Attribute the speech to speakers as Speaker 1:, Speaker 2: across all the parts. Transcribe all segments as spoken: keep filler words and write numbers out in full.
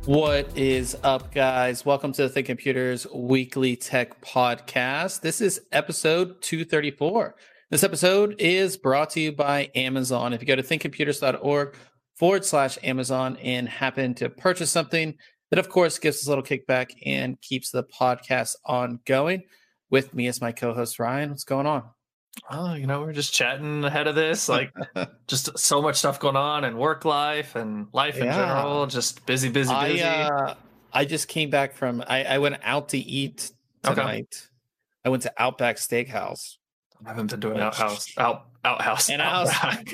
Speaker 1: What is up, guys? Welcome to the Think Computers Weekly Tech Podcast. This is episode two thirty-four. This episode is brought to you by Amazon. If you go to thinkcomputers.org forward slash Amazon and happen to purchase something, that of course gives us a little kickback and keeps the podcast ongoing. With me is my co-host Ryan. What's going on?
Speaker 2: Oh, you know, we're just chatting ahead of this, like just so much stuff going on and work life and life in
Speaker 1: Yeah.
Speaker 2: general, just busy, busy, busy.
Speaker 1: I, uh, I just came back from, I, I went out to eat
Speaker 2: Okay.
Speaker 1: tonight. I went to Outback Steakhouse.
Speaker 2: I haven't been doing outhouse, out, outhouse,
Speaker 1: And I was
Speaker 2: outback.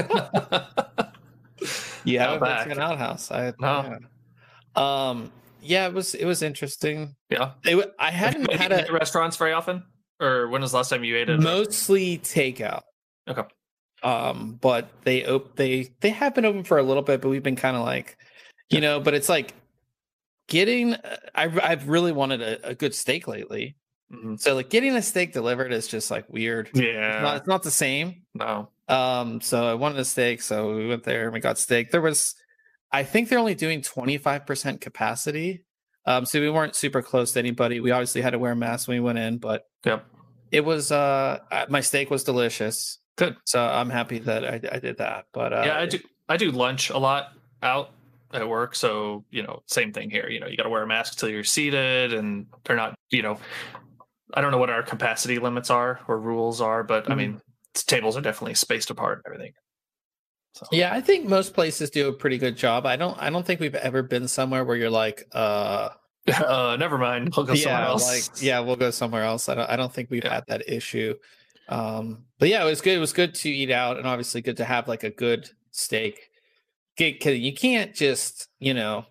Speaker 1: You haven't been
Speaker 2: Outback.
Speaker 1: to an outhouse. I,
Speaker 2: No.
Speaker 1: yeah. Um, yeah, it was, it was interesting.
Speaker 2: Yeah.
Speaker 1: It, wa- I hadn't
Speaker 2: Have you
Speaker 1: had
Speaker 2: eaten at
Speaker 1: a
Speaker 2: restaurants very often, or when was the last time you ate at? a
Speaker 1: mostly takeout.
Speaker 2: Okay.
Speaker 1: Um, but they op- they they have been open for a little bit, but we've been kind of like, you know, but it's like getting. I I've really wanted a, a good steak lately,
Speaker 2: Mhm.
Speaker 1: so like getting a steak delivered is just like weird. It's not,
Speaker 2: Yeah.
Speaker 1: it's not the same.
Speaker 2: No.
Speaker 1: Um, so I wanted a steak, so we went there and we got steak. There was, I think they're only doing twenty-five percent capacity. Um, so we weren't super close to anybody. We obviously had to wear masks when we went in, but
Speaker 2: Yep.
Speaker 1: it was uh my steak was delicious.
Speaker 2: Good.
Speaker 1: So I'm happy that I, I did that. But uh,
Speaker 2: Yeah, I do. I do lunch a lot out at work, so you know, same thing here. You know, you got to wear a mask till you're seated, and they're not. You know, I don't know what our capacity limits are or rules are, but I
Speaker 1: Mhm.
Speaker 2: mean, tables are definitely spaced apart and everything. So
Speaker 1: yeah, I think most places do a pretty good job. I don't I don't think we've ever been somewhere where you're like, uh,
Speaker 2: uh, never mind. We'll go somewhere
Speaker 1: yeah,
Speaker 2: else.
Speaker 1: like yeah, we'll go somewhere else. I don't I don't think we've
Speaker 2: Yeah.
Speaker 1: had that issue. Um, but yeah, it was good. It was good to eat out, and obviously good to have like a good steak. Because you can't just, you know.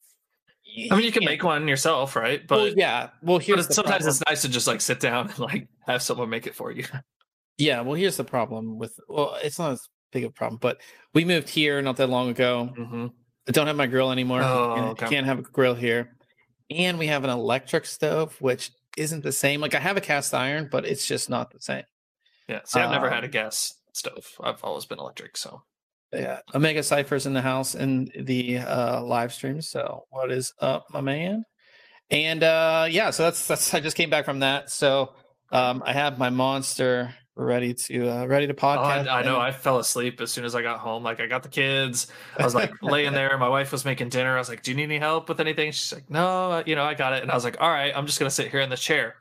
Speaker 2: I mean, you can
Speaker 1: can't-
Speaker 2: make one yourself, right? But,
Speaker 1: well, yeah. Well,
Speaker 2: but
Speaker 1: here's
Speaker 2: it's,
Speaker 1: the
Speaker 2: sometimes
Speaker 1: problem.
Speaker 2: it's nice to just like sit down and like have someone make it for you.
Speaker 1: Yeah, well, here's the problem with. Well, it's not as big of a problem, but we moved here not that long ago.
Speaker 2: Mm-hmm.
Speaker 1: I don't have my grill anymore.
Speaker 2: Oh,
Speaker 1: and
Speaker 2: okay.
Speaker 1: I can't have a grill here. And we have an electric stove, which isn't the same. Like I have a cast iron, but it's just not the same.
Speaker 2: Yeah. See, I've never had a
Speaker 1: Um,
Speaker 2: gas stove. I've always been electric. So
Speaker 1: Yeah. Omega Cypher's in the house in the uh, live stream. So what is up, my man? And uh, yeah, so that's that's I just came back from that. So um, I have my monster ready to uh, ready to
Speaker 2: Oh,
Speaker 1: podcast.
Speaker 2: I, I know.
Speaker 1: and-
Speaker 2: I fell asleep as soon as I got home. Like I got the kids. I was like laying there. My wife was making dinner. I was like, "Do you need any help with anything?" She's like, "No, you know, I got it." And I was like, "All right, I'm just gonna sit here in the chair."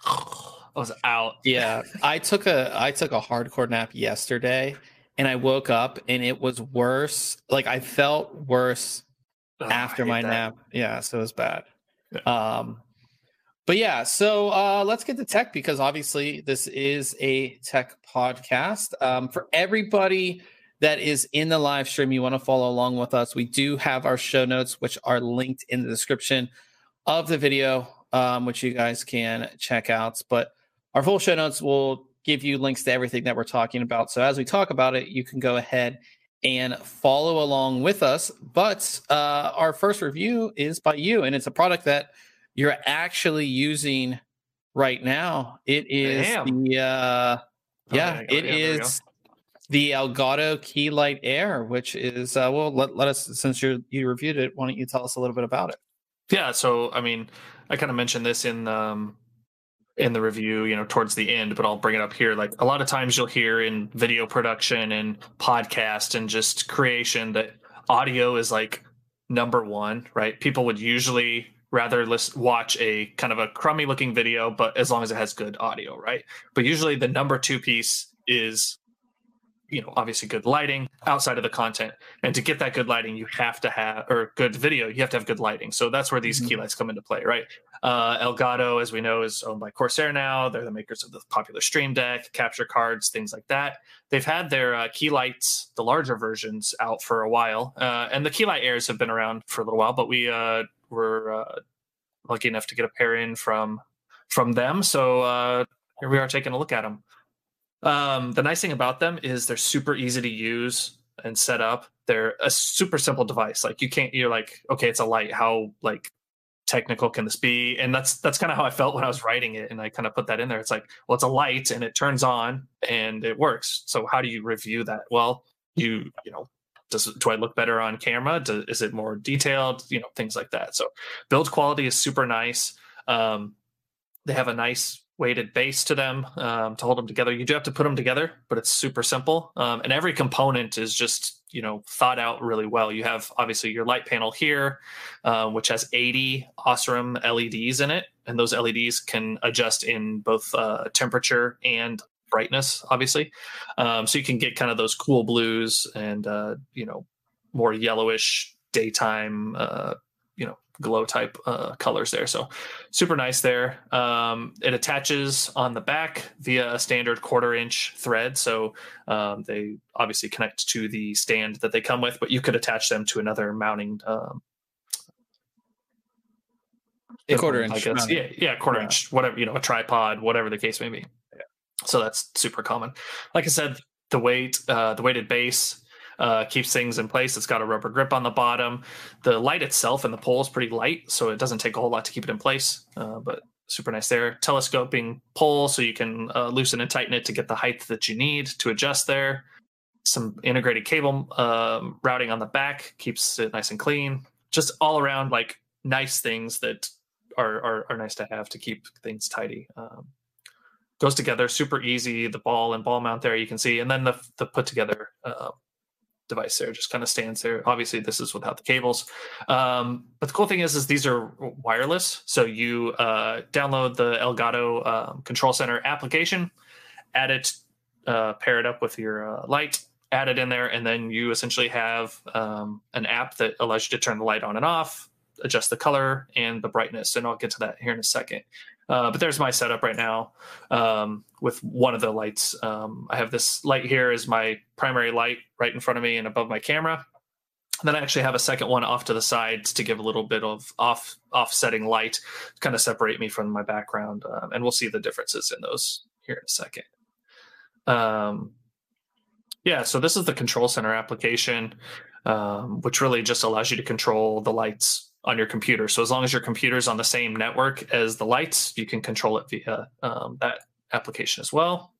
Speaker 2: I was out.
Speaker 1: Yeah, I took a I took a hardcore nap yesterday, and I woke up and it was worse. Like I felt worse
Speaker 2: Ugh, I
Speaker 1: after
Speaker 2: hate
Speaker 1: my
Speaker 2: that.
Speaker 1: nap. Yeah, so it was bad.
Speaker 2: Yeah.
Speaker 1: Um, but yeah, so uh, let's get to tech because obviously this is a tech podcast. Um, for everybody that is in the live stream, you want to follow along with us. We do have our show notes, which are linked in the description of the video, um, which you guys can check out. But our full show notes will give you links to everything that we're talking about. So as we talk about it, you can go ahead and follow along with us. But uh, our first review is by you, and it's a product that you're actually using right now. It is
Speaker 2: Damn.
Speaker 1: the uh, yeah,
Speaker 2: Okay,
Speaker 1: it
Speaker 2: yeah, there we go.
Speaker 1: is the Elgato Key Light Air, which is uh, well, let, let us since you you reviewed it, why don't you tell us a little bit about it?
Speaker 2: Yeah, so I mean, I kind of mentioned this in um in the review, you know, towards the end, but I'll bring it up here. Like a lot of times you'll hear in video production and podcast and just creation that audio is like number one, right? People would usually rather listen, watch a kind of a crummy looking video, but as long as it has good audio, right? But usually the number two piece is, you know, obviously good lighting outside of the content. And to get that good lighting, you have to have, or good video, you have to have good lighting. So that's where these
Speaker 1: Mhm.
Speaker 2: key lights come into play, right? Uh, Elgato, as we know, is owned by Corsair now. They're the makers of the popular Stream Deck, capture cards, things like that. They've had their uh, key lights, the larger versions, out for a while. Uh, and the key light airs have been around for a little while, but we uh, were uh, lucky enough to get a pair in from from them. So uh, here we are taking a look at them. Um, the nice thing about them is they're super easy to use and set up. They're a super simple device. Like you can't, you're like, okay, it's a light. How like technical can this be? And that's that's kind of how I felt when I was writing it, and I kind of put that in there. It's like, well, it's a light and it turns on and it works. So how do you review that? Well, you you know, does do I look better on camera? Do, is it more detailed? You know, things like that. So build quality is super nice. Um, they have a nice weighted base to them um, to hold them together. You do have to put them together, but it's super simple. Um, and every component is just, you know, thought out really well. You have obviously your light panel here, uh, which has eighty Osram L E Ds in it. And those L E Ds can adjust in both uh, temperature and brightness, obviously. Um, so you can get kind of those cool blues and, uh, you know, more yellowish daytime, uh, you know, glow type uh, colors there. So super nice there. Um, it attaches on the back via a standard quarter inch thread. So um, they obviously connect to the stand that they come with, but you could attach them to another mounting. Um,
Speaker 1: quarter inch.
Speaker 2: I guess.
Speaker 1: Mounting.
Speaker 2: Yeah. Yeah. Quarter
Speaker 1: yeah.
Speaker 2: inch, whatever, you know, a tripod, whatever the case may be. Yeah. So that's super common. Like I said, the weight, uh, the weighted base, Uh, keeps things in place. It's got a rubber grip on the bottom. The light itself and the pole is pretty light, so it doesn't take a whole lot to keep it in place, uh, but super nice there. Telescoping pole, so you can uh, loosen and tighten it to get the height that you need to adjust there. Some integrated cable um, routing on the back keeps it nice and clean. Just all around, like, nice things that are, are, are nice to have to keep things tidy. Um, goes together super easy. The ball and ball mount there you can see, and then the, the put together uh, device there just kind of stands there. Obviously this is without the cables, um but the cool thing is is these are wireless, so you uh download the Elgato um, Control Center application, add it, uh pair it up with your uh, light, add it in there, and then you essentially have um an app that allows you to turn the light on and off, adjust the color and the brightness, and I'll get to that here in a second. Uh, but there's my setup right now um, with one of the lights. Um, I have this light here as my primary light right in front of me and above my camera. And then I actually have a second one off to the sides to give a little bit of off offsetting light to kind of separate me from my background. Um, and we'll see the differences in those here in a second. Um, yeah, so this is the Control Center application, um, which really just allows you to control the lights on your computer. So as long as your computer is on the same network as the lights, you can control it via um, that application as well.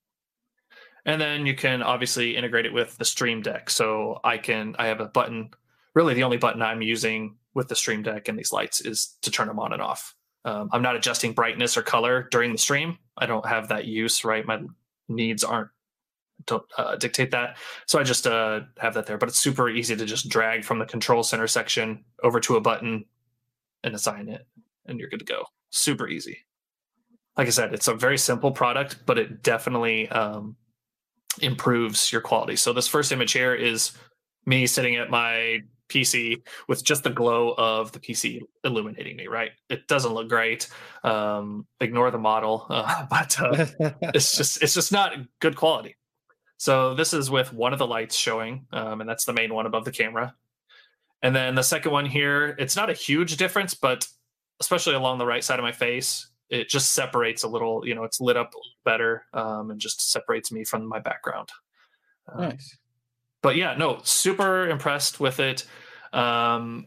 Speaker 2: And then you can obviously integrate it with the Stream Deck. So I can, I have a button, really the only button I'm using with the Stream Deck and these lights is to turn them on and off. Um, I'm not adjusting brightness or color during the stream. I don't have that use, right? My needs aren't, don't uh, dictate that. So I just uh, have that there, but it's super easy to just drag from the Control Center section over to a button and assign it, and you're good to go. Super easy. Like I said, it's a very simple product, but it definitely um, improves your quality. So this first image here is me sitting at my P C with just the glow of the P C illuminating me, right? It doesn't look great. Um, ignore the model, uh, but uh, it's just it's just not good quality. So this is with one of the lights showing, um, and that's the main one above the camera. And then the second one here, it's not a huge difference, but especially along the right side of my face, it just separates a little, you know, it's lit up a little better um, and just separates me from my background. Um,
Speaker 1: nice.
Speaker 2: But yeah, no, super impressed with it. Um,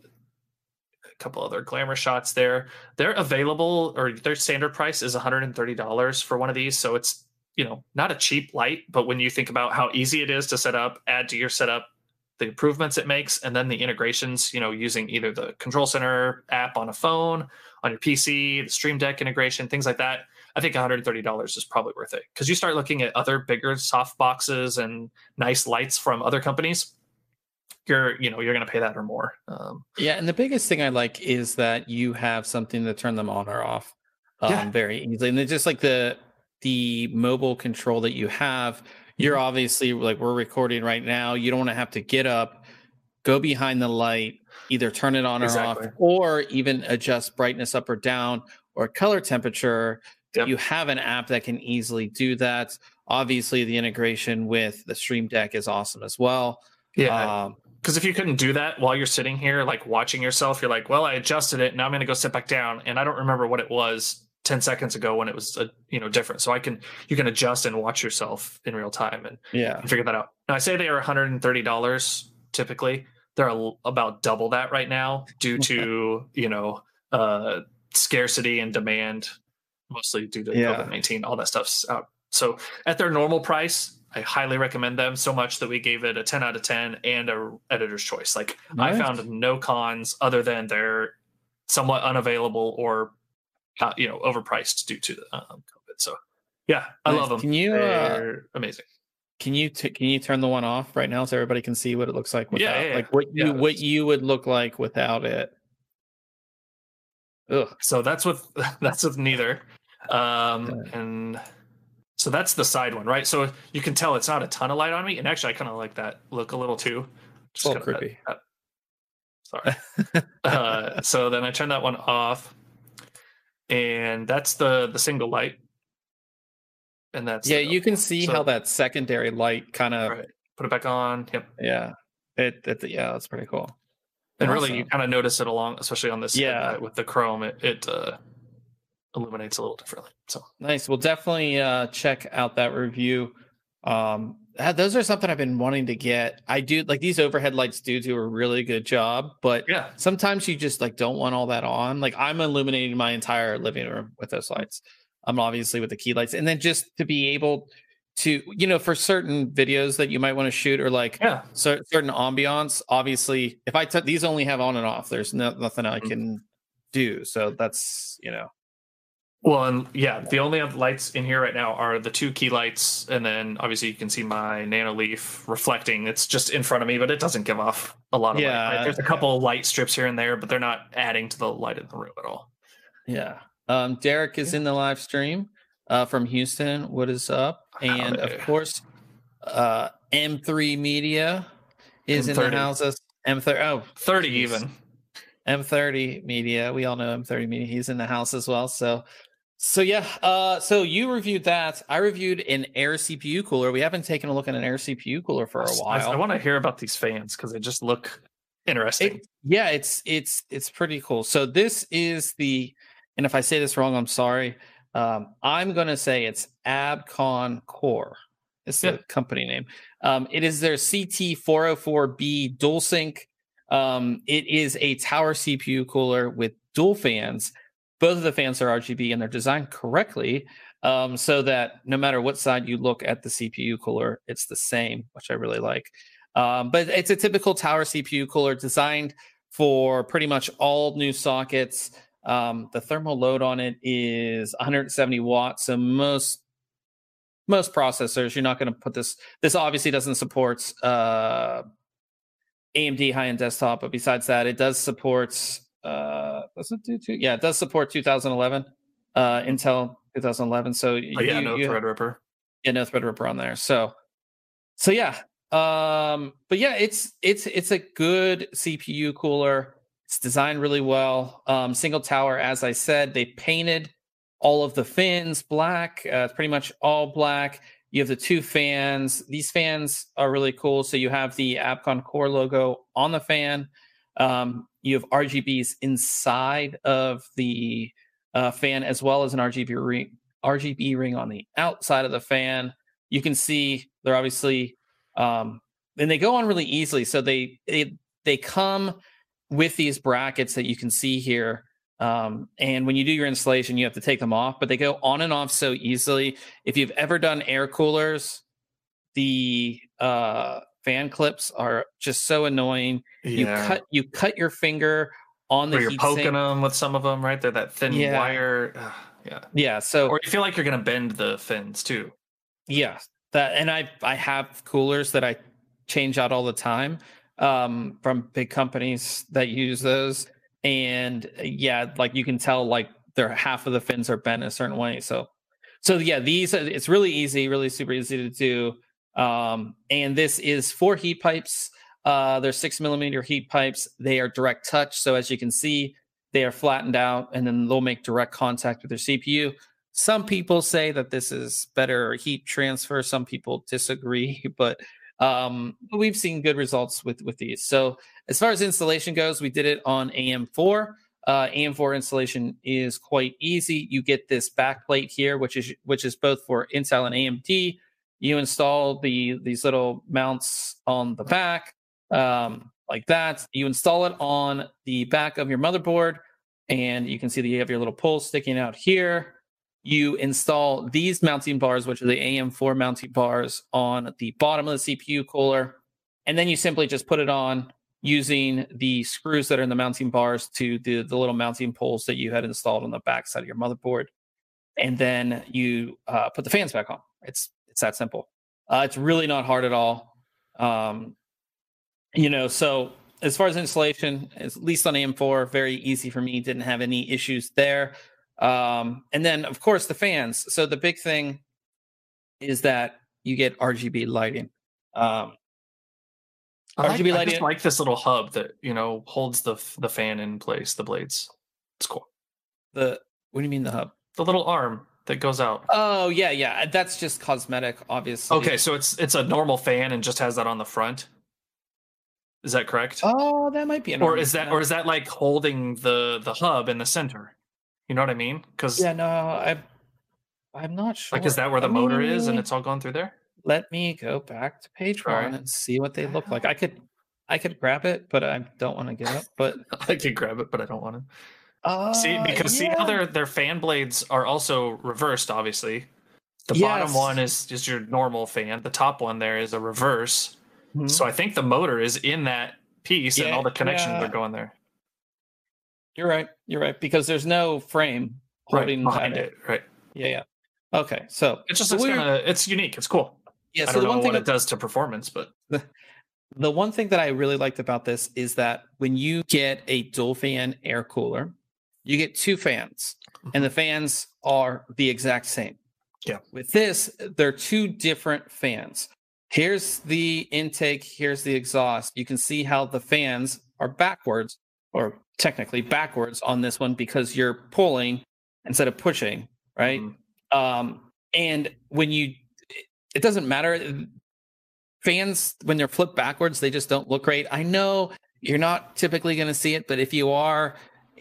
Speaker 2: a couple other glamour shots there. They're available, or their standard price is one hundred thirty dollars for one of these. So it's, you know, not a cheap light, but when you think about how easy it is to set up, add to your setup, the improvements it makes, and then the integrations, you know, using either the Control Center app on a phone, on your P C, the Stream Deck integration, things like that, I think one hundred thirty dollars is probably worth it. Because you start looking at other bigger soft boxes and nice lights from other companies, you're, you know, you're going to pay that or more. Um,
Speaker 1: yeah, and the biggest thing I like is that you have something to turn them on or off um,
Speaker 2: yeah.
Speaker 1: very easily. And it's just like the the mobile control that you have. You're obviously, like, we're recording right now. You don't want to have to get up, go behind the light, either turn it on
Speaker 2: Exactly.
Speaker 1: or off, or even adjust brightness up or down or color temperature.
Speaker 2: Yep.
Speaker 1: You have an app that can easily do that. Obviously, the integration with the Stream Deck is awesome as well.
Speaker 2: Yeah.
Speaker 1: Um,
Speaker 2: Because if you couldn't do that while you're sitting here, like watching yourself, you're like, well, I adjusted it. Now I'm going to go sit back down. And I don't remember what it was ten seconds ago when it was, uh, you know, different. So I can, you can adjust and watch yourself in real time and,
Speaker 1: yeah.
Speaker 2: and figure that out. Now I say they are one hundred thirty dollars typically. They're a, about double that right now due to, you know, uh, scarcity and demand, mostly due to
Speaker 1: Yeah.
Speaker 2: COVID nineteen, all that stuff's out. So at their normal price, I highly recommend them so much that we gave it a ten out of ten and a editor's choice. Like
Speaker 1: Nice.
Speaker 2: I found no cons other than they're somewhat unavailable or uh, you know overpriced due to um, COVID. So yeah, I
Speaker 1: Nice.
Speaker 2: love them.
Speaker 1: Can you, uh,
Speaker 2: they're amazing.
Speaker 1: Can you t- can you turn the one off right now so everybody can see what it looks like without,
Speaker 2: Yeah, yeah,
Speaker 1: like what you
Speaker 2: yeah.
Speaker 1: what you would look like without it? Ugh.
Speaker 2: So that's with that's with neither, um, and so that's the side one, right? So you can tell it's not a ton of light on me, and actually I kind of like that look a little too.
Speaker 1: Just a little
Speaker 2: kinda,
Speaker 1: creepy.
Speaker 2: That, that, sorry. uh, so then I turn that one off, and that's the the single light. And that's
Speaker 1: yeah, you can see
Speaker 2: so,
Speaker 1: how that secondary light kind of
Speaker 2: right. Put it back on. Yep.
Speaker 1: Yeah, it, it yeah, that's pretty cool.
Speaker 2: And
Speaker 1: awesome.
Speaker 2: really, you kind of notice it along, especially on this.
Speaker 1: Yeah,
Speaker 2: uh, with the chrome, it, it uh, illuminates a little differently. So
Speaker 1: nice. We'll definitely uh, check out that review. Um, that, those are something I've been wanting to get. I do like these overhead lights do do a really good job, but
Speaker 2: yeah,
Speaker 1: sometimes you just like don't want all that on. Like I'm illuminating my entire living room with those lights. I'm um, obviously with the key lights, and then just to be able to, you know, for certain videos that you might want to shoot or like
Speaker 2: yeah.
Speaker 1: cer- certain ambiance. Obviously, if I took these only have on and off, there's no, nothing I can mm-hmm. do. So that's, you know.
Speaker 2: Well, and yeah, the only lights in here right now are the two key lights, and then obviously you can see my Nano Leaf reflecting. It's just in front of me, but it doesn't give off a lot of
Speaker 1: yeah,
Speaker 2: light. Right? There's a couple yeah. light strips here and there, but they're not adding to the light in the room at all.
Speaker 1: Yeah. Um, Derek is yeah. in the live stream uh, from Houston. What is up? And Howdy. Of course, uh, M three Media is M thirty. In the house. M thirty. Oh,
Speaker 2: thirty geez. Even.
Speaker 1: M thirty Media. We all know M thirty Media. He's in the house as well. So, so yeah. Uh, so you reviewed that. I reviewed an Air C P U cooler. We haven't taken a look at an Air C P U cooler for a while.
Speaker 2: I, I want to hear about these fans because they just look interesting.
Speaker 1: It, yeah, it's it's it's pretty cool. So this is the. And if I say this wrong, I'm sorry. Um, I'm going to say it's Abcon Core. It's yeah. the company name. Um, it is their C T four oh four B DualSync. Um, it is a tower C P U cooler with dual fans. Both of the fans are R G B and they're designed correctly um, so that no matter what side you look at the C P U cooler, it's the same, which I really like. Um, but it's a typical tower C P U cooler designed for pretty much all new sockets. Um, the thermal load on it is one hundred seventy watts. So most most processors, you're not going to put this. This obviously doesn't support uh, A M D high-end desktop, but besides that, it does support. Uh, does it do two? Yeah, it does support two thousand eleven uh, Intel two thousand eleven. So
Speaker 2: oh, yeah, you, no you, Threadripper.
Speaker 1: Yeah, no Threadripper on there. So, so yeah. Um, but yeah, it's it's it's a good C P U cooler. It's designed really well. Um, single tower, as I said, they painted all of the fins black. Uh, it's pretty much all black. You have the two fans. These fans are really cool. So you have the Abcon Core logo on the fan. Um, you have R G Bs inside of the uh, fan, as well as an R G B ring, R G B ring on the outside of the fan. You can see they're obviously, um, and they go on really easily. So they they they come with these brackets that you can see here. Um, and when you do your installation, you have to take them off, but they go on and off so easily. If you've ever done air coolers, the uh, fan clips are just so annoying. Yeah. You cut you cut your finger on the
Speaker 2: or you're
Speaker 1: heat
Speaker 2: poking
Speaker 1: sink.
Speaker 2: them with some of them, right? They're that thin
Speaker 1: yeah.
Speaker 2: wire. Ugh, yeah.
Speaker 1: Yeah. So,
Speaker 2: or you feel like you're going to bend the fins too.
Speaker 1: Yeah. That, and I, I have coolers that I change out all the time. Um, from big companies that use those, and yeah, like you can tell, like they're half of the fins are bent a certain way. So, so yeah, these it's really easy, really super easy to do. Um, and this is four heat pipes. Uh, they're six millimeter heat pipes. They are direct touch, so as you can see, they are flattened out, and then they'll make direct contact with your C P U. Some people say that this is better heat transfer. Some people disagree, but Um, we've seen good results with, with these. So as far as installation goes, we did it on A M four. Uh, A M four installation is quite easy. You get this back plate here, which is which is both for Intel and A M D. You install the these little mounts on the back, um, like that. You install it on the back of your motherboard, and you can see that you have your little pole sticking out here. you install these mounting bars, which are the A M four mounting bars, on the bottom of the C P U cooler, and then you simply just put it on using the screws that are in the mounting bars to the, the little mounting poles that you had installed on the back side of your motherboard. And then you uh, put the fans back on. It's it's that simple. Uh, it's really not hard at all. Um, you know, so as far as installation, at least on A M four, very easy for me. Didn't have any issues there. Um, and then, of course, the fans. So the big thing is that you get R G B lighting. Um,
Speaker 2: I like,
Speaker 1: R G B
Speaker 2: I
Speaker 1: lighting.
Speaker 2: just like this little hub that, you know, holds the the fan in place, the blades. It's cool.
Speaker 1: The what do you mean the hub?
Speaker 2: The little arm that goes out.
Speaker 1: Oh yeah, yeah. That's just cosmetic, obviously.
Speaker 2: Okay, so it's it's a normal fan and just has that on the front. Is that correct?
Speaker 1: Oh, that might be an
Speaker 2: or is that or is that like holding the the hub in the center? You know what I mean? Because
Speaker 1: yeah, no, I I'm not sure.
Speaker 2: Like, is that where the
Speaker 1: Let
Speaker 2: motor
Speaker 1: me-
Speaker 2: is and it's all going through there?
Speaker 1: Let me go back to page
Speaker 2: All
Speaker 1: one
Speaker 2: right.
Speaker 1: and see what they look like. I could I could grab it, but I don't want to get up. But
Speaker 2: I can grab it, but I don't want to.
Speaker 1: uh,
Speaker 2: See, because see how
Speaker 1: yeah.
Speaker 2: their their fan blades are also reversed. Obviously, the bottom
Speaker 1: Yes.
Speaker 2: one is is your normal fan. The top one there is a reverse.
Speaker 1: Mhm.
Speaker 2: So I think the motor is in that piece, and
Speaker 1: Yeah,
Speaker 2: all the connections
Speaker 1: yeah.
Speaker 2: are going there.
Speaker 1: You're right. You're right because there's no frame holding
Speaker 2: right behind
Speaker 1: that-
Speaker 2: it. Right.
Speaker 1: Yeah, yeah. Okay, so
Speaker 2: It's just
Speaker 1: so
Speaker 2: it's
Speaker 1: we're-
Speaker 2: kind of it's unique. It's cool.
Speaker 1: yeah.
Speaker 2: I
Speaker 1: So
Speaker 2: don't
Speaker 1: the
Speaker 2: know
Speaker 1: one thing
Speaker 2: what
Speaker 1: that,
Speaker 2: it does to performance, but
Speaker 1: the one thing that I really liked about this is that when you get a dual fan air cooler, you get two fans, and the fans are the exact same.
Speaker 2: Yeah.
Speaker 1: With this, they're two different fans. Here's the intake, here's the exhaust. You can see how the fans are backwards, or technically backwards on this one because you're pulling instead of pushing, right?
Speaker 2: Mhm.
Speaker 1: Um, and when you, it doesn't matter. Fans, when they're flipped backwards, they just don't look great. I know you're not typically going to see it, but if you are,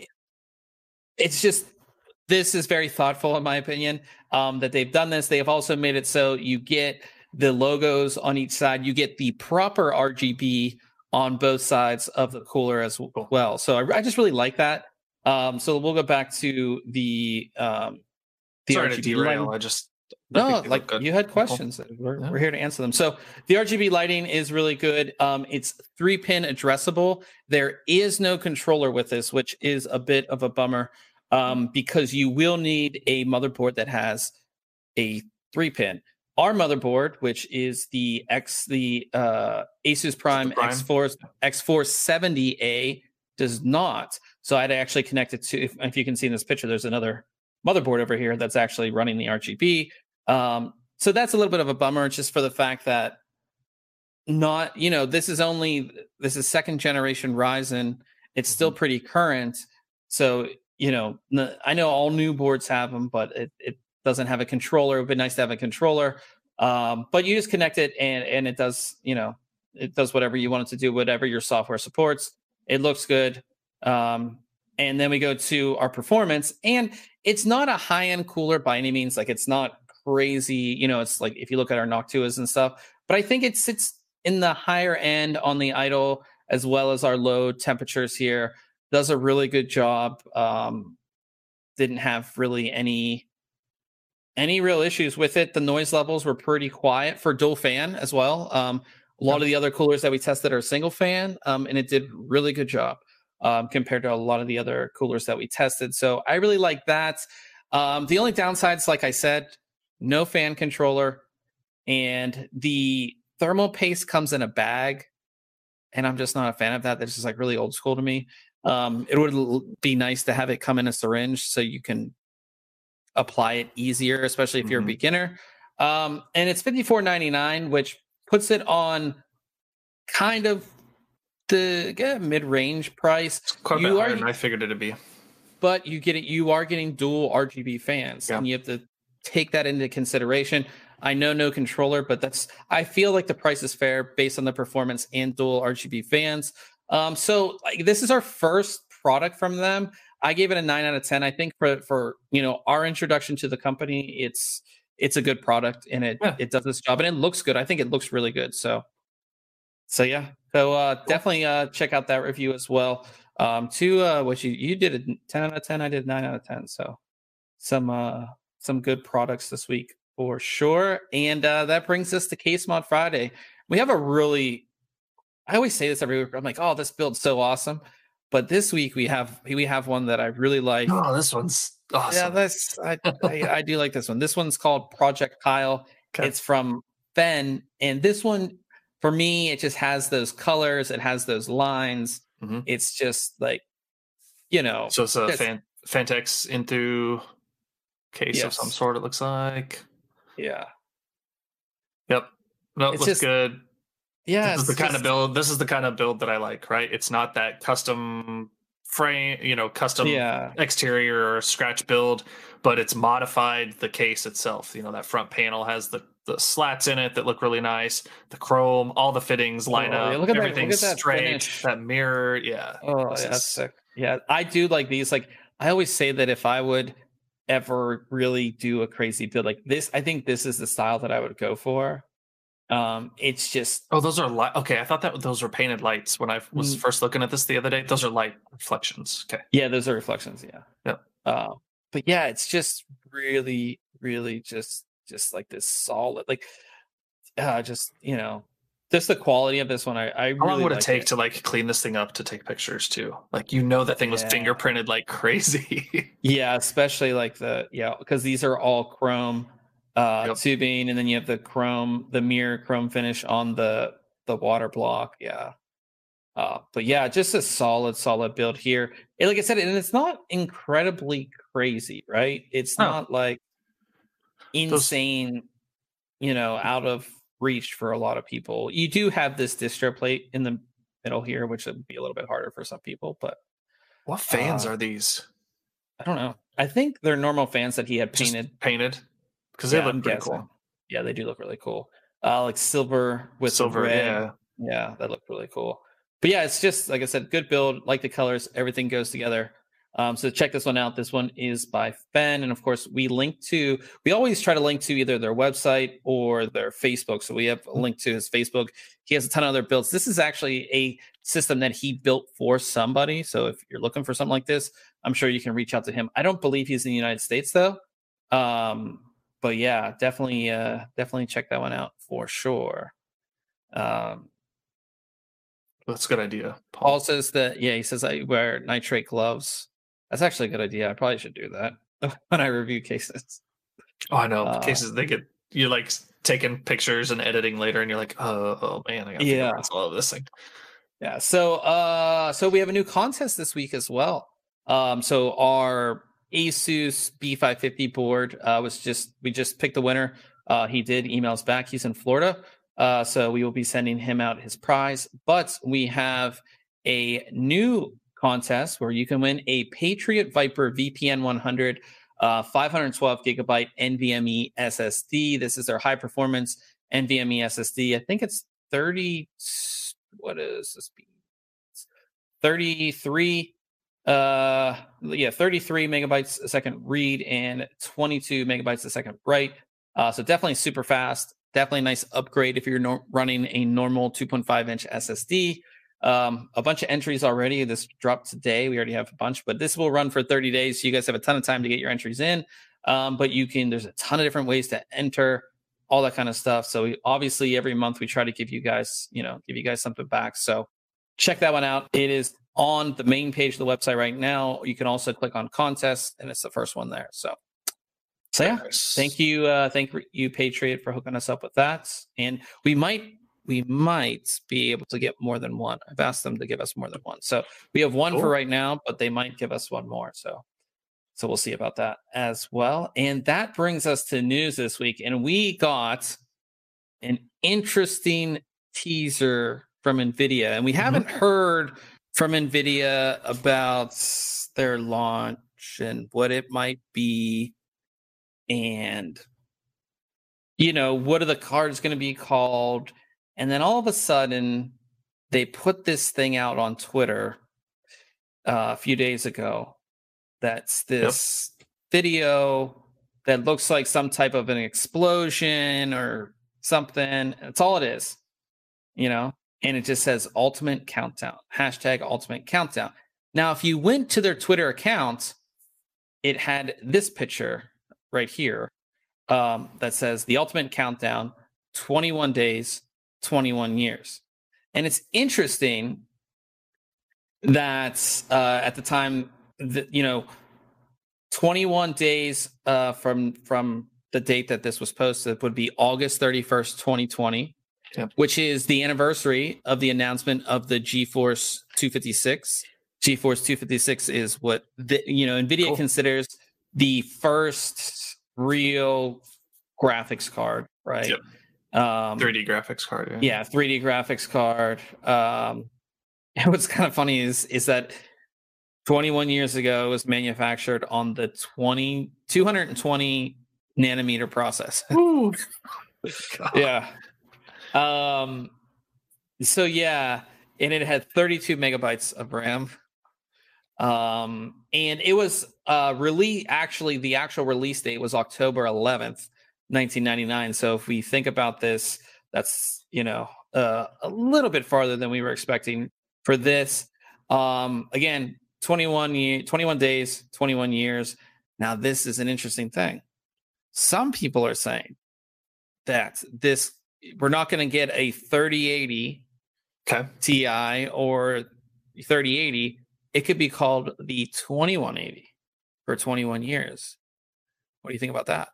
Speaker 1: it's just, this is very thoughtful, in my opinion, um, that they've done this. They have also made it so you get the logos on each side. You get the proper R G B on both sides of the cooler as well. So I, I just really like that. Um, so we'll go back to the um, the
Speaker 2: Sorry
Speaker 1: R
Speaker 2: to
Speaker 1: G B
Speaker 2: derail.
Speaker 1: lighting.
Speaker 2: I just I
Speaker 1: No,
Speaker 2: think they look
Speaker 1: like
Speaker 2: good.
Speaker 1: you had
Speaker 2: Cool.
Speaker 1: questions. We're,
Speaker 2: Yeah.
Speaker 1: we're here to answer them. So the R G B lighting is really good. Um, it's three pin addressable. There is no controller with this, which is a bit of a bummer um, because you will need a motherboard that has a three pin. Our motherboard, which is the X, the uh, Asus Prime,
Speaker 2: Prime.
Speaker 1: X four X four seventy A, does not. So I'd actually connect it to. If, if you can see in this picture, there's another motherboard over here that's actually running the R G B. Um, so that's a little bit of a bummer, just for the fact that not, you know, this is only this is second generation Ryzen. It's still pretty current. So you know, n- I know all new boards have them, but it, it doesn't have a controller. It would be nice to have a controller. Um, but you just connect it and and it does, you know, it does whatever you want it to do, whatever your software supports. It looks good. Um, and then we go to our performance, and it's not a high-end cooler by any means. Like, it's not crazy, you know, it's like if you look at our Noctuas and stuff, but I think it sits in the higher end on the idle as well as our low temperatures here. Does a really good job. Um, didn't have really any any real issues with it. The noise levels were pretty quiet for dual fan as well. Um, a lot of the other coolers that we tested are single fan, um, and it did really good job um, compared to a lot of the other coolers that we tested. So I really like that. Um, the only downsides, like I said, no fan controller, and the thermal paste comes in a bag, and I'm just not a fan of that. That's just like really old school to me. Um, it would l- be nice to have it come in a syringe so you can apply it easier, especially if you're
Speaker 2: Mhm.
Speaker 1: a beginner. Um, and it's fifty-four ninety-nine, which puts it on kind of the yeah, mid-range price.
Speaker 2: Quite a
Speaker 1: You
Speaker 2: bit
Speaker 1: are-
Speaker 2: higher than I figured it to be.
Speaker 1: But you get it, you are getting dual R G B fans,
Speaker 2: Yeah.
Speaker 1: and you have to take that into consideration. I know no controller, but that's I feel like the price is fair based on the performance and dual R G B fans. Um, so like this is our first product from them. I gave it a nine out of ten. I think for for you know our introduction to the company, it's it's a good product and it
Speaker 2: Yeah.
Speaker 1: it does this job and it looks good. I think it looks really good. So so yeah. So uh, definitely uh, check out that review as well. Um, to uh, what you you did a ten out of ten. I did nine out of ten. So some uh some good products this week for sure. And uh, that brings us to Case Mod Friday. We have a really, I always say this every week. I'm like, oh, this build's so awesome. But this week we have we have one that I really like.
Speaker 2: Oh, this one's awesome.
Speaker 1: Yeah, that's I, I, I do like this one. This one's called Project Kyle. Okay. It's from Fen, and this one for me, it just has those colors. It has those lines. Mm-hmm. It's just like, you know.
Speaker 2: So it's a just, fan, Fantex into case yes. of some sort. It looks like.
Speaker 1: Yeah.
Speaker 2: Yep. No, it looks just, good.
Speaker 1: Yeah,
Speaker 2: this is the kind just, of build. This is the kind of build that I like. Right? It's not that custom frame, you know, custom
Speaker 1: yeah.
Speaker 2: exterior or scratch build, but it's modified the case itself. You know, that front panel has the the slats in it that look really nice. The chrome, all the fittings line
Speaker 1: oh,
Speaker 2: up.
Speaker 1: Yeah, look at
Speaker 2: everything's
Speaker 1: that, look at that
Speaker 2: straight.
Speaker 1: Finish.
Speaker 2: That mirror, yeah.
Speaker 1: Oh, yeah, that's sick. Yeah, I do like these. Like, I always say that if I would ever really do a crazy build like this, I think this is the style that I would go for. Um, it's just
Speaker 2: oh, those are light. Okay, I thought that those were painted lights when I was mm. first looking at this the other day. Those are light reflections. Okay,
Speaker 1: yeah, those are reflections. Yeah,
Speaker 2: yeah.
Speaker 1: Uh, but yeah, it's just really, really just just like this solid, like, uh, just you know, just the quality of this one. I, I
Speaker 2: how
Speaker 1: really
Speaker 2: long would it
Speaker 1: like
Speaker 2: take
Speaker 1: it.
Speaker 2: to like clean this thing up to take pictures too? Like, you know, that thing was
Speaker 1: yeah.
Speaker 2: fingerprinted like crazy.
Speaker 1: Yeah, especially like the yeah, because these are all chrome. Uh, yep. Tubing, and then you have the chrome, the mirror chrome finish on the the water block. Yeah, uh, but yeah, just a solid, solid build here. And like I said, and it's not incredibly crazy, right? It's
Speaker 2: no.
Speaker 1: not like insane, Those... you know, out of reach for a lot of people. You do have this distro plate in the middle here, which would be a little bit harder for some people. But
Speaker 2: what fans
Speaker 1: uh,
Speaker 2: are these?
Speaker 1: I don't know. I think they're normal fans that he had painted.
Speaker 2: Just painted. Because yeah, they look I'm pretty guessing. cool.
Speaker 1: Yeah, they do look really cool. Uh, like silver with
Speaker 2: silver,
Speaker 1: red.
Speaker 2: yeah,
Speaker 1: yeah, that looked really cool. But yeah, it's just like I said, good build. Like the colors, everything goes together. Um, so check this one out. This one is by Fen, and of course, we link to. We always try to link to either their website or their Facebook. So we have a link to his Facebook. He has a ton of other builds. This is actually a system that he built for somebody. So if you're looking for something like this, I'm sure you can reach out to him. I don't believe he's in the United States though. Um, But yeah, definitely, uh, definitely check that one out for sure. Um,
Speaker 2: That's a good idea.
Speaker 1: Paul. Paul says that, yeah, he says I wear nitrate gloves. That's actually a good idea. I probably should do that when I review cases.
Speaker 2: Oh, I know.
Speaker 1: Uh,
Speaker 2: cases, they get, you're like taking pictures and editing later, and you're like, oh, oh man, I got to
Speaker 1: yeah.
Speaker 2: all of this thing.
Speaker 1: Yeah. So, uh, so we have a new contest this week as well. Um, so our Asus B five fifty board uh, was just we just picked the winner. Uh, he did emails back. He's in Florida, uh, so we will be sending him out his prize. But we have a new contest where you can win a Patriot Viper V P N one hundred, uh, five hundred twelve gigabyte NVMe S S D. This is our high performance NVMe S S D. I think it's thirty. What is this? thirty-three. Uh, yeah, thirty-three megabytes a second read and twenty-two megabytes a second write. Uh, so definitely super fast. Definitely a nice upgrade if you're no- running a normal two point five inch S S D. Um, a bunch of entries already. This dropped today. We already have a bunch, but this will run for thirty days. So you guys have a ton of time to get your entries in. Um, but you can, there's a ton of different ways to enter, all that kind of stuff. So we, obviously every month we try to give you guys, you know, give you guys something back. So check that one out. It is on the main page of the website right now. You can also click on contests, and it's the first one there. So, so yeah, thank you, uh, thank you, Patriot, for hooking us up with that. And we might, we might be able to get more than one. I've asked them to give us more than one. So we have one cool. for right now, but they might give us one more. So, so we'll see about that as well. And that brings us to news this week, and we got an interesting teaser from NVIDIA, and we mm-hmm. haven't heard from NVIDIA about their launch and what it might be, and you know, what are the cards going to be called? And then all of a sudden they put this thing out on Twitter uh, a few days ago. That's this yep. video that looks like some type of an explosion or something. That's all it is, you know? And it just says Ultimate Countdown, hashtag Ultimate Countdown. Now, if you went to their Twitter account, it had this picture right here um, that says the ultimate countdown, twenty-one days, twenty-one years. And it's interesting that uh, at the time, that, you know, twenty-one days uh, from from the date that this was posted would be August thirty-first, twenty twenty,
Speaker 2: yep.
Speaker 1: which is the anniversary of the announcement of the GeForce two fifty-six. GeForce two fifty-six is what the, you know, NVIDIA cool. considers the first real graphics card, right?
Speaker 2: Yep. Um, three D graphics card.
Speaker 1: Yeah. yeah, three D graphics card. Um, and what's kind of funny is is that twenty-one years ago it was manufactured on the twenty, two twenty nanometer process.
Speaker 2: Ooh.
Speaker 1: yeah. Um. So yeah, and it had thirty-two megabytes of RAM. Um, and it was uh release actually the actual release date was October eleventh, nineteen ninety-nine. So if we think about this, that's, you know, uh, a little bit farther than we were expecting for this. Um, again, twenty-one year, twenty-one days, twenty-one years. Now, this is an interesting thing. Some people are saying that this we're not going to get a thirty eighty
Speaker 2: okay.
Speaker 1: Ti or thirty eighty. It could be called the twenty-one eighty for twenty-one years. What do you think about that?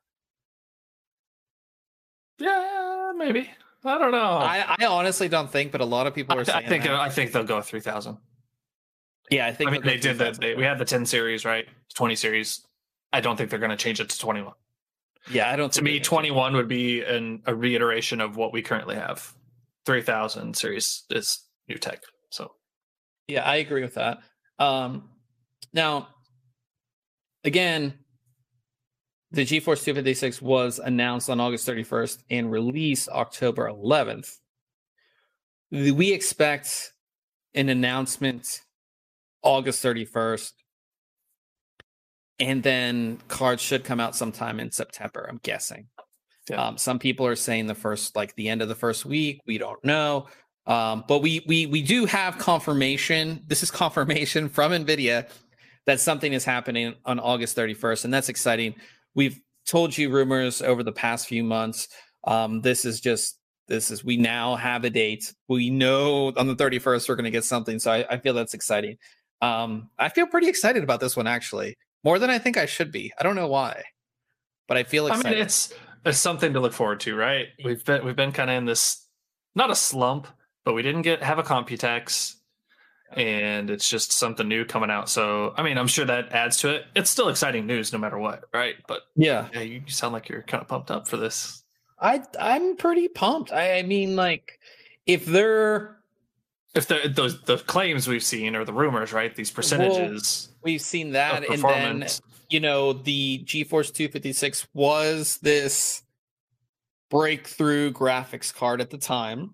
Speaker 2: Yeah, maybe. I don't know.
Speaker 1: I, I honestly don't think, but a lot of people are
Speaker 2: I,
Speaker 1: saying
Speaker 2: I think
Speaker 1: that.
Speaker 2: I think they'll go three thousand.
Speaker 1: Yeah, I think
Speaker 2: I mean, they did that. They, we had the ten series, right? twenty series. I don't think they're going to change it to twenty-one.
Speaker 1: Yeah, I don't.
Speaker 2: To me, twenty-one would be an, a reiteration of what we currently have. three thousand series is new tech. So,
Speaker 1: yeah, I agree with that. Um, now, again, the GeForce two fifty-six was announced on August thirty-first and released October eleventh. We expect an announcement August thirty-first, and then cards should come out sometime in September, I'm guessing. Yeah. Um, some people are saying the first, like the end of the first week. We don't know. Um, but we we we do have confirmation. This is confirmation from NVIDIA that something is happening on August thirty-first, and that's exciting. We've told you rumors over the past few months. Um, this is just this is we now have a date. We know on the thirty-first we're going to get something, so I, I feel that's exciting. Um, I feel pretty excited about this one, actually, more than I think I should be. I don't know why, but I feel excited.
Speaker 2: I mean, it's it's something to look forward to, right? We've been we've been kind of in this not a slump. But we didn't get have a Computex, and it's just something new coming out. So, I mean, I'm sure that adds to it. It's still exciting news no matter what, right? But
Speaker 1: yeah,
Speaker 2: yeah you sound like you're kind of pumped up for this.
Speaker 1: I I'm pretty pumped. I, I mean, like, if they're
Speaker 2: if the those the claims we've seen or the rumors, right? These percentages
Speaker 1: well, we've seen that, and then you know the GeForce two fifty-six was this breakthrough graphics card at the time.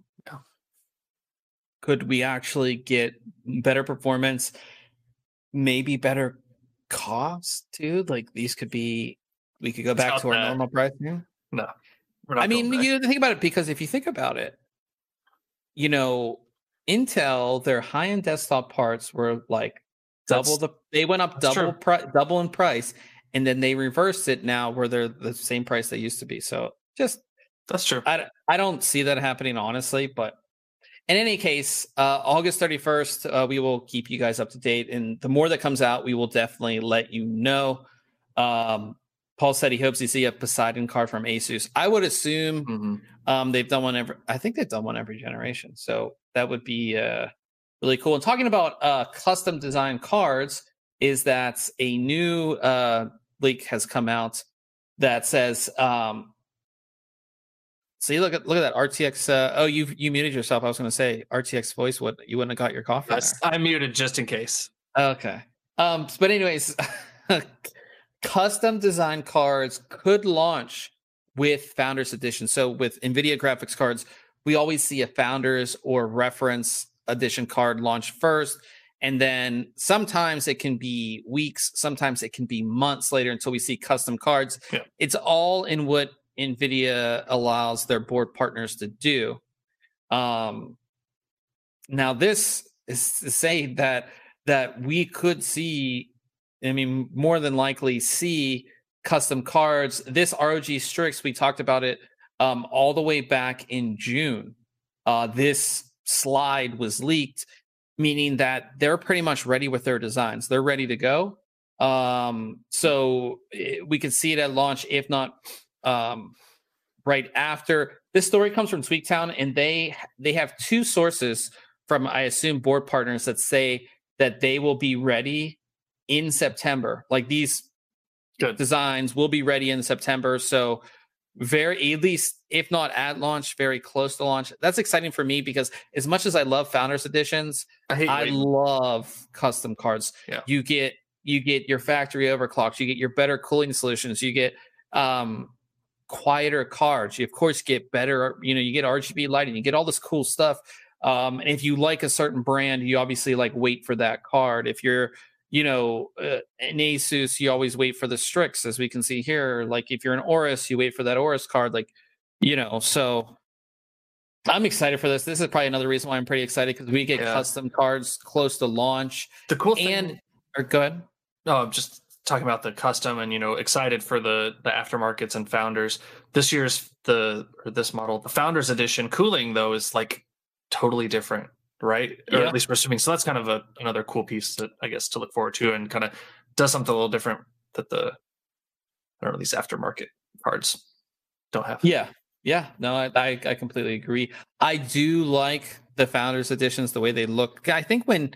Speaker 1: Could we actually get better performance, maybe better cost too? Like these could be, we could go back to our that. normal pricing.
Speaker 2: No,
Speaker 1: we're not I mean, you think about it, because if you think about it, you know, Intel, their high-end desktop parts were like double that's, the, they went up double, pri- double in price, and then they reversed it now where they're the same price they used to be. So just,
Speaker 2: that's true.
Speaker 1: I, I don't see that happening, honestly, but in any case, uh, August thirty-first, uh, we will keep you guys up to date. And the more that comes out, we will definitely let you know. Um, Paul said he hopes to see a Poseidon card from Asus. I would assume mm-hmm. um, they've done one every, I think they've done one every generation. So that would be uh, really cool. And talking about uh, custom design cards, is that a new uh, leak has come out that says, um, see, look at look at that R T X. Uh, oh, you you muted yourself. I was going to say R T X voice. What, you wouldn't have got your coffee?
Speaker 2: Yes, I muted just in case.
Speaker 1: Okay. Um. But anyways, custom design cards could launch with Founders Edition. So with NVIDIA graphics cards, we always see a Founders or Reference Edition card launch first, and then sometimes it can be weeks, sometimes it can be months later until we see custom cards.
Speaker 2: Yeah.
Speaker 1: It's all in what NVIDIA allows their board partners to do. Um, now, this is to say that that we could see, I mean, more than likely see custom cards. This R O G Strix, we talked about it um, all the way back in June. Uh, this slide was leaked, meaning that they're pretty much ready with their designs. They're ready to go. Um, so it, we can see it at launch, if not um, right after. This story comes from Tweaktown, and they they have two sources from, I assume, board partners that say that they will be ready in September. Like these
Speaker 2: Good.
Speaker 1: designs will be ready in September. So very, at least if not at launch, very close to launch. That's exciting for me because as much as I love Founders Editions,
Speaker 2: I, hate
Speaker 1: I
Speaker 2: waiting.
Speaker 1: love custom cards.
Speaker 2: Yeah.
Speaker 1: You get you get your factory overclocks, you get your better cooling solutions, you get um quieter cards, you of course get better, you know, you get R G B lighting, you get all this cool stuff. Um, and if you like a certain brand, you obviously like wait for that card. If you're, you know, uh, an Asus, you always wait for the Strix, as we can see here. Like if you're an Aorus, you wait for that Aorus card. Like, you know, so I'm excited for this. This is probably another reason why I'm pretty excited because we get
Speaker 2: Yeah.
Speaker 1: custom cards close to launch.
Speaker 2: The cool thing,
Speaker 1: And or go ahead.
Speaker 2: no, I'm just talking about the custom and, you know, excited for the the aftermarkets and Founders. This year's the or this model, the Founders Edition cooling though is like totally different, right? Or
Speaker 1: Yeah.
Speaker 2: at least we're assuming. So that's kind of a another cool piece that I guess to look forward to, and kind of does something a little different that the I don't know, these aftermarket cards don't have.
Speaker 1: Yeah. Yeah. No, I, I I completely agree. I do like the Founders Editions, the way they look. I think when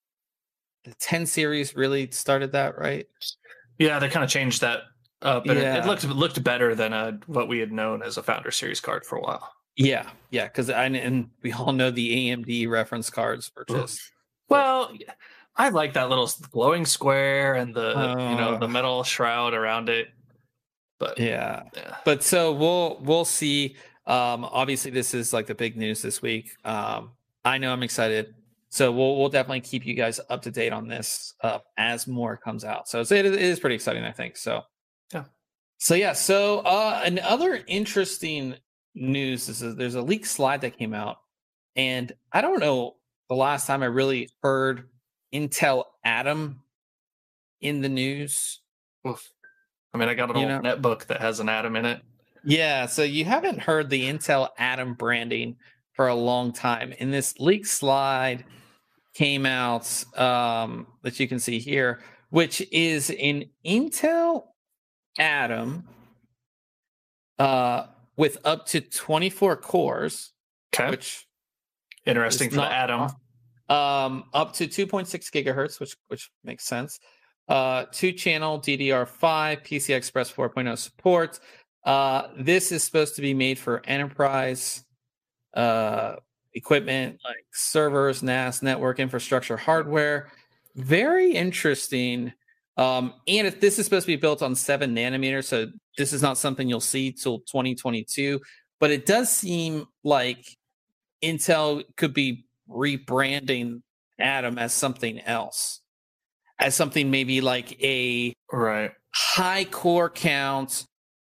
Speaker 1: the ten series really started that, right?
Speaker 2: Yeah, they kind of changed that up, and it,
Speaker 1: Yeah.
Speaker 2: it looked it looked better than uh what we had known as a Founder Series card for a while.
Speaker 1: Yeah, yeah, because I and we all know the A M D reference cards were just
Speaker 2: Well, I like that little glowing square and the you know
Speaker 1: Uh.
Speaker 2: the metal shroud around it. But
Speaker 1: yeah.
Speaker 2: yeah,
Speaker 1: But so we'll we'll see. Um, obviously, this is like the big news this week. Um, I know I'm excited, so we'll we'll definitely keep you guys up to date on this uh, as more comes out. So it's, it is it is pretty exciting, I think. So
Speaker 2: Yeah.
Speaker 1: So yeah. So uh, another interesting news is that there's a leaked slide that came out, and I don't know the last time I really heard Intel Atom in the news.
Speaker 2: oof. I mean, I got an
Speaker 1: You
Speaker 2: old
Speaker 1: know-
Speaker 2: netbook that has an Atom in it.
Speaker 1: Yeah, so you haven't heard the Intel Atom branding for a long time, and this leaked slide came out um, that you can see here, which is an Intel Atom uh, with up to twenty-four cores,
Speaker 2: Okay,
Speaker 1: which
Speaker 2: interesting
Speaker 1: is
Speaker 2: for the
Speaker 1: not-
Speaker 2: Atom.
Speaker 1: um, up to two point six gigahertz, which which makes sense. Uh, two channel D D R five, P C I Express four point oh support. Uh, this is supposed to be made for enterprise uh, equipment like servers, N A S, network infrastructure, hardware. Very interesting. Um, and if this is supposed to be built on seven nanometers, so this is not something you'll see till twenty twenty-two, but it does seem like Intel could be rebranding Atom as something else, as something maybe like a
Speaker 2: Right,
Speaker 1: high core count.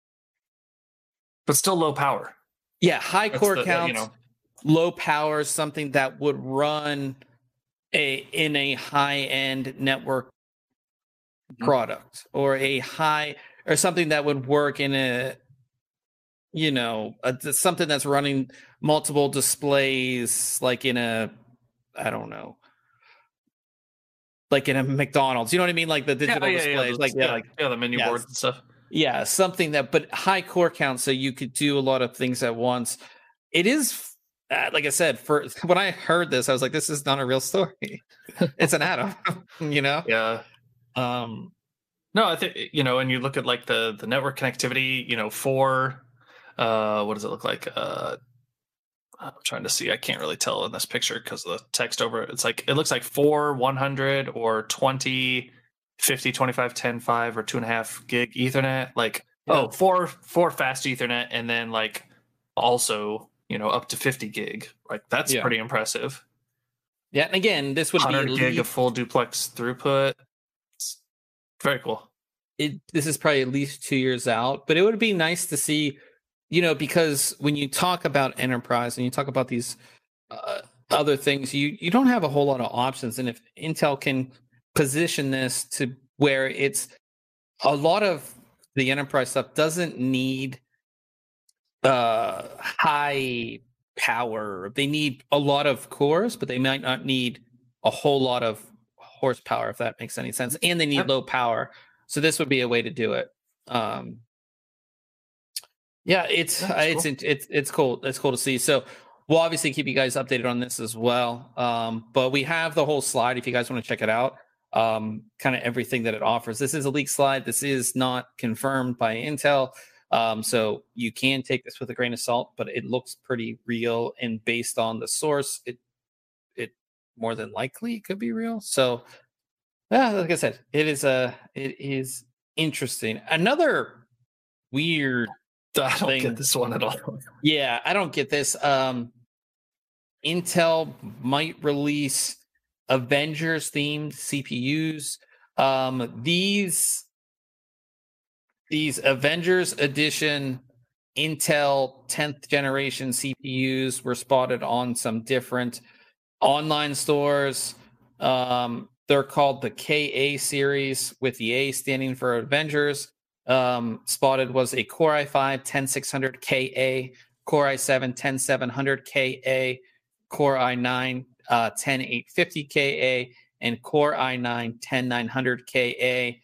Speaker 2: but still low power.
Speaker 1: Yeah, high
Speaker 2: That's
Speaker 1: core
Speaker 2: the-
Speaker 1: count,
Speaker 2: you know,
Speaker 1: low power, something that would run a in a high end network
Speaker 2: Mhm.
Speaker 1: product, or a high or something that would work in a you know a, something that's running multiple displays, like in a I don't know, like in a McDonald's. You know what I mean? Like the digital
Speaker 2: yeah, yeah, yeah,
Speaker 1: displays,
Speaker 2: the-
Speaker 1: like yeah,
Speaker 2: yeah,
Speaker 1: like
Speaker 2: yeah, the menu
Speaker 1: yes.
Speaker 2: boards and stuff.
Speaker 1: yeah, something that, but high core count, so you could do a lot of things at once. It is, uh, like I said, for when I heard this, I was like, this is not a real story. It's an Atom, you know?
Speaker 2: Yeah.
Speaker 1: Um,
Speaker 2: No, I think you know, and you look at like the the network connectivity, you know, for uh what does it look like? Uh I'm trying to see. I can't really tell in this picture because of the text over it. It's like it looks like four one hundred or twenty, fifty, twenty-five, ten, five, or two and a half gig Ethernet. Like
Speaker 1: Yeah.
Speaker 2: oh, four four fast Ethernet, and then like also, you know, up to fifty gig. Like that's
Speaker 1: Yeah.
Speaker 2: pretty impressive.
Speaker 1: yeah, and again, this would be
Speaker 2: one hundred
Speaker 1: at
Speaker 2: gig of
Speaker 1: least,
Speaker 2: full duplex throughput. It's very cool.
Speaker 1: it, this is probably at least two years out, but it would be nice to see, you know, because when you talk about enterprise and you talk about these uh, other things, you you don't have a whole lot of options, and if Intel can position this to where it's a lot of the enterprise stuff doesn't need uh, high power. They need a lot of cores, but they might not need a whole lot of horsepower, if that makes any sense. And they need yep. low power. So this would be a way to do it. Um, yeah, it's uh, it's, cool. it's it's it's cool. It's cool to see. So we'll obviously keep you guys updated on this as well. Um, but we have the whole slide if you guys want to check it out. Um, kind of everything that it offers. This is a leak slide. This is not confirmed by Intel. Um, so you can take this with a grain of salt, but it looks pretty real, and based on the source, it it more than likely could be real. So yeah, like I said, it is a it is interesting. Another weird
Speaker 2: I don't
Speaker 1: thing.
Speaker 2: get this one at all.
Speaker 1: Yeah, I don't get this. Um, Intel might release Avengers themed C P Us. Um, these these Avengers edition Intel tenth generation C P Us were spotted on some different online stores. Um, they're called the K A series, with the A standing for Avengers. Um, spotted was a Core i five ten six hundred K A, Core i seven ten seven hundred K A, Core i nine uh, ten eight fifty K A, and Core i nine ten nine hundred K A.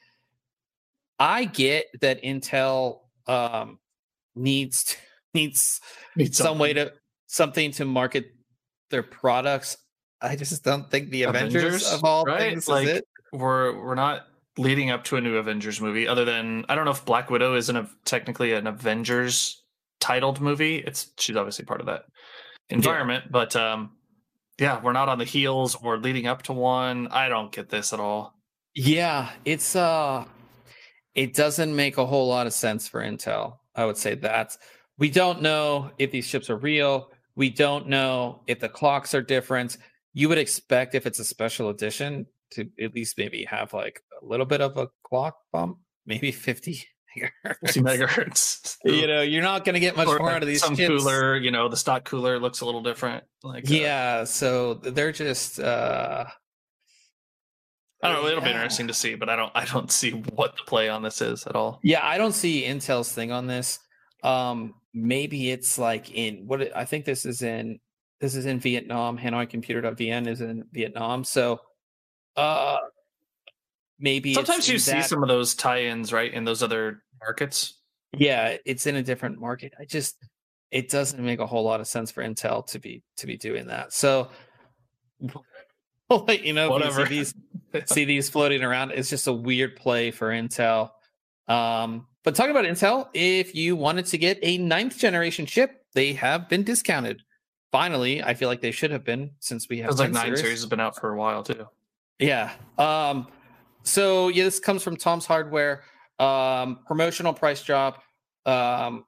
Speaker 1: I get that Intel um, needs to, needs, needs some way to something to market their products. I just don't think the Avengers, Avengers of all right? things
Speaker 2: like,
Speaker 1: is it.
Speaker 2: We're we're not leading up to a new Avengers movie, other than I don't know if Black Widow isn't a, technically an Avengers titled movie. It's she's obviously part of that environment, yeah. but um, yeah, we're not on the heels or leading up to one. I don't get this at all.
Speaker 1: Yeah, it's uh, it doesn't make a whole lot of sense for Intel. I would say that we don't know if these chips are real. We don't know if the clocks are different. You would expect if it's a special edition to at least maybe have like a little bit of a clock bump, maybe fifty megahertz.
Speaker 2: fifty megahertz.
Speaker 1: You know, you're not going to get much or more out of these
Speaker 2: some
Speaker 1: chips.
Speaker 2: Cooler, you know, the stock cooler looks a little different. Like
Speaker 1: yeah, uh, so they're just. Uh,
Speaker 2: I don't know. It'll yeah. be interesting to see, but I don't. I don't see what the play on this is at all.
Speaker 1: Yeah, I don't see Intel's thing on this. Um, maybe it's like in what it, I think this is in. This is in Vietnam. Hanoi Computer dot V N is in Vietnam. So, uh, maybe
Speaker 2: sometimes you
Speaker 1: that,
Speaker 2: see some of those tie-ins, right, in those other markets.
Speaker 1: Yeah, it's in a different market. I just it doesn't make a whole lot of sense for Intel to be to be doing that. So, you know, whatever. You see these see these floating around. It's just a weird play for Intel. Um, but talking about Intel, if you wanted to get a ninth generation chip, they have been discounted. Finally, I feel like they should have been, since we have.
Speaker 2: It's like nine series. series has been out for a while too.
Speaker 1: Yeah. Um, so yeah, this comes from Tom's Hardware. Um, promotional price drop. Um,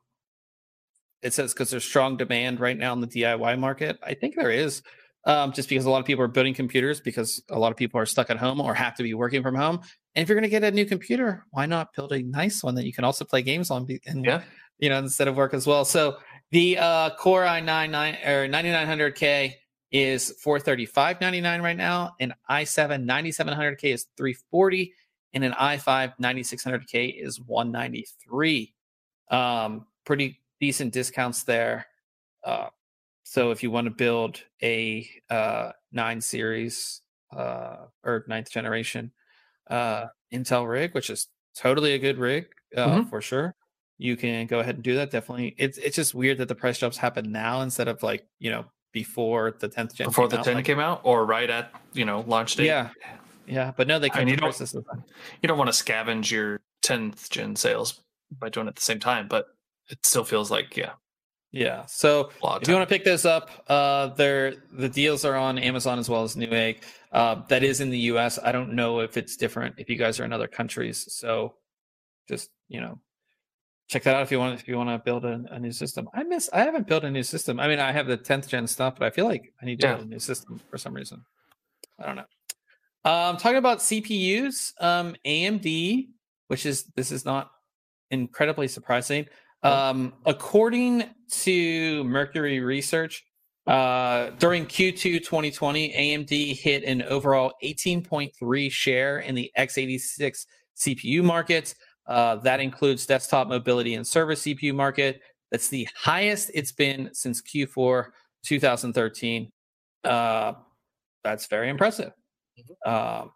Speaker 1: it says because there's strong demand right now in the D I Y market. I think there is, um, just because a lot of people are building computers because a lot of people are stuck at home or have to be working from home. And if you're going to get a new computer, why not build a nice one that you can also play games on? And,
Speaker 2: yeah.
Speaker 1: you know, instead of work as well. So the uh, Core i nine or ninety-nine hundred K is four thirty-five ninety-nine right now. An i seven ninety-seven hundred K is three forty, and an i five ninety-six hundred K is one ninety-three. Um, pretty decent discounts there. Uh, so if you want to build a uh, nine series uh, or ninth generation uh, Intel rig, which is totally a good rig uh, mm-hmm. for sure, you can go ahead and do that. Definitely. It's it's just weird that the price drops happen now instead of like, you know, before the tenth gen
Speaker 2: before
Speaker 1: came
Speaker 2: the
Speaker 1: out.
Speaker 2: ten
Speaker 1: like,
Speaker 2: came out, or right at, you know, launch date.
Speaker 1: Yeah. Yeah. But no, they
Speaker 2: I mean, you,
Speaker 1: don't,
Speaker 2: you don't want to scavenge your tenth gen sales by doing it at the same time, but it still feels like, yeah.
Speaker 1: Yeah. So if you want to pick this up, uh, there the deals are on Amazon as well as Newegg. Uh, that is in the U S. I don't know if it's different if you guys are in other countries. So just, you know, check that out if you want. If you want to build a, a new system, I miss. I haven't built a new system. I mean, I have the tenth gen stuff, but I feel like I need to yeah. build a new system for some reason. I don't know. Um, talking about C P Us, um, A M D, which is this is not incredibly surprising. Um, according to Mercury Research, uh, during Q two twenty twenty, A M D hit an overall eighteen point three share in the x eighty-six C P U market. Uh, that includes desktop mobility and server C P U market. That's the highest it's been since Q four twenty thirteen. Uh, that's very impressive. Mm-hmm. Um,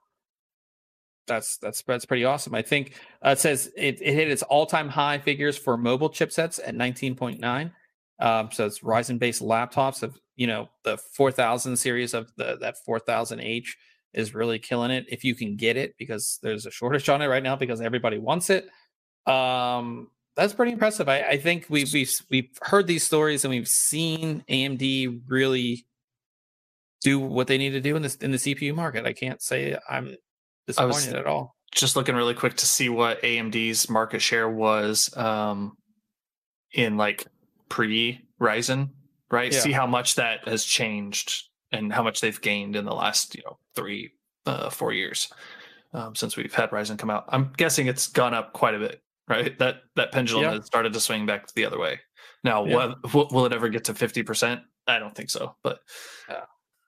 Speaker 1: that's that's that's pretty awesome. I think uh, it says it, it hit its all-time high figures for mobile chipsets at nineteen point nine. Um, so it's Ryzen-based laptops of, you know, the four thousand series of the that four thousand H is really killing it if you can get it, because there's a shortage on it right now because everybody wants it. Um, that's pretty impressive. I, I think we've, we've we've heard these stories and we've seen A M D really do what they need to do in this in the C P U market. I can't say I'm disappointed at all.
Speaker 2: Just looking really quick to see what A M D's market share was um, in like pre Ryzen, right? Yeah. See how much that has changed and how much they've gained in the last, you know, three, uh, four years um, since we've had Ryzen come out. I'm guessing it's gone up quite a bit, right? That that pendulum yeah. has started to swing back the other way. Now, yeah. what, will it ever get to fifty percent? I don't think so, but
Speaker 1: yeah.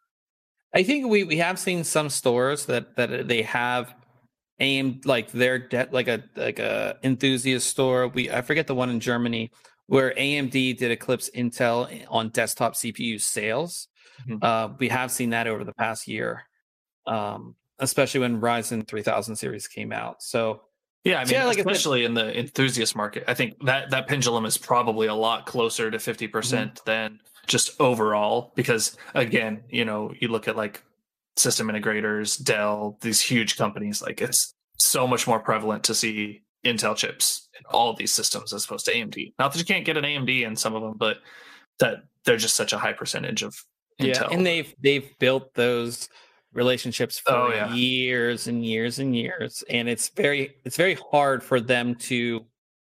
Speaker 1: I think we, we have seen some stores that that they have aimed like their debt, like a like a enthusiast store. We I forget the one in Germany where A M D did eclipse Intel on desktop C P U sales. Mm-hmm. Uh, we have seen that over the past year, um, especially when Ryzen three thousand series came out. So
Speaker 2: yeah, I mean, so yeah, like especially in the enthusiast market, I think that that pendulum is probably a lot closer to fifty percent mm-hmm. than just overall, because again, you know, you look at like system integrators, Dell, these huge companies, like it's so much more prevalent to see Intel chips in all of these systems as opposed to A M D. Not that you can't get an A M D in some of them, but that they're just such a high percentage of Intel.
Speaker 1: Yeah, and they've they've built those relationships for oh, yeah. years and years and years, and it's very it's very hard for them to,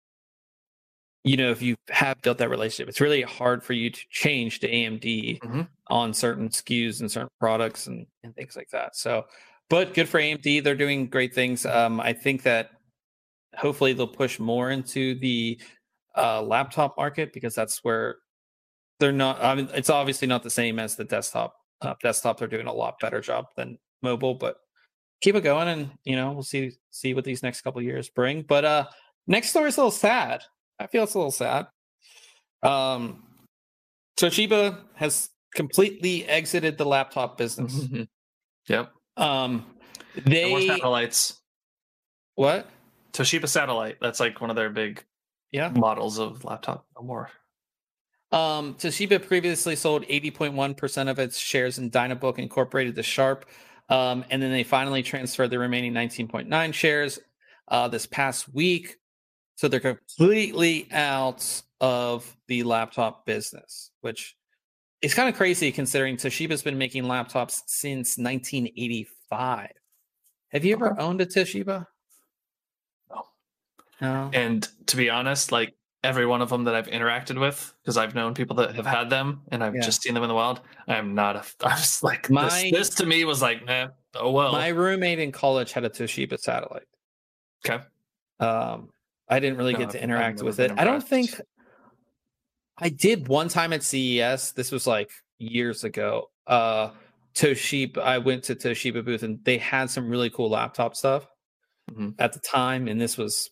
Speaker 1: you know, if you have built that relationship, it's really hard for you to change to A M D mm-hmm. on certain S K Us and certain products and, and things like that. So, but good for A M D. They're doing great things. Um, I think that hopefully they'll push more into the uh, laptop market, because that's where they're not. I mean, it's obviously not the same as the desktop. Uh, desktop, they're doing a lot better job than mobile, but keep it going, and you know, we'll see see what these next couple of years bring. But uh, next story is a little sad. I feel it's a little sad. Um, Toshiba has completely exited the laptop business.
Speaker 2: Mm-hmm. Yep.
Speaker 1: Um, they
Speaker 2: more satellites.
Speaker 1: What?
Speaker 2: Toshiba Satellite. That's like one of their big
Speaker 1: yeah
Speaker 2: models of laptop. No more.
Speaker 1: Um, Toshiba previously sold eighty point one percent of its shares in Dynabook Incorporated to Sharp, um, and then they finally transferred the remaining nineteen point nine shares uh, this past week. So they're completely out of the laptop business, which is kind of crazy considering Toshiba's been making laptops since nineteen eighty-five. Have you ever okay. owned a Toshiba?
Speaker 2: No.
Speaker 1: No.
Speaker 2: And to be honest, like every one of them that I've interacted with, because I've known people that have had them and I've yeah. just seen them in the wild, I'm not a, I was like, my, this, this to me was like, nah, oh well.
Speaker 1: My roommate in college had a Toshiba Satellite.
Speaker 2: Okay.
Speaker 1: Um, I didn't really no, get to interact with it. I don't think I did one time at C E S. This was like years ago. Uh, Toshiba. I went to Toshiba booth and they had some really cool laptop stuff mm-hmm. at the time, and this was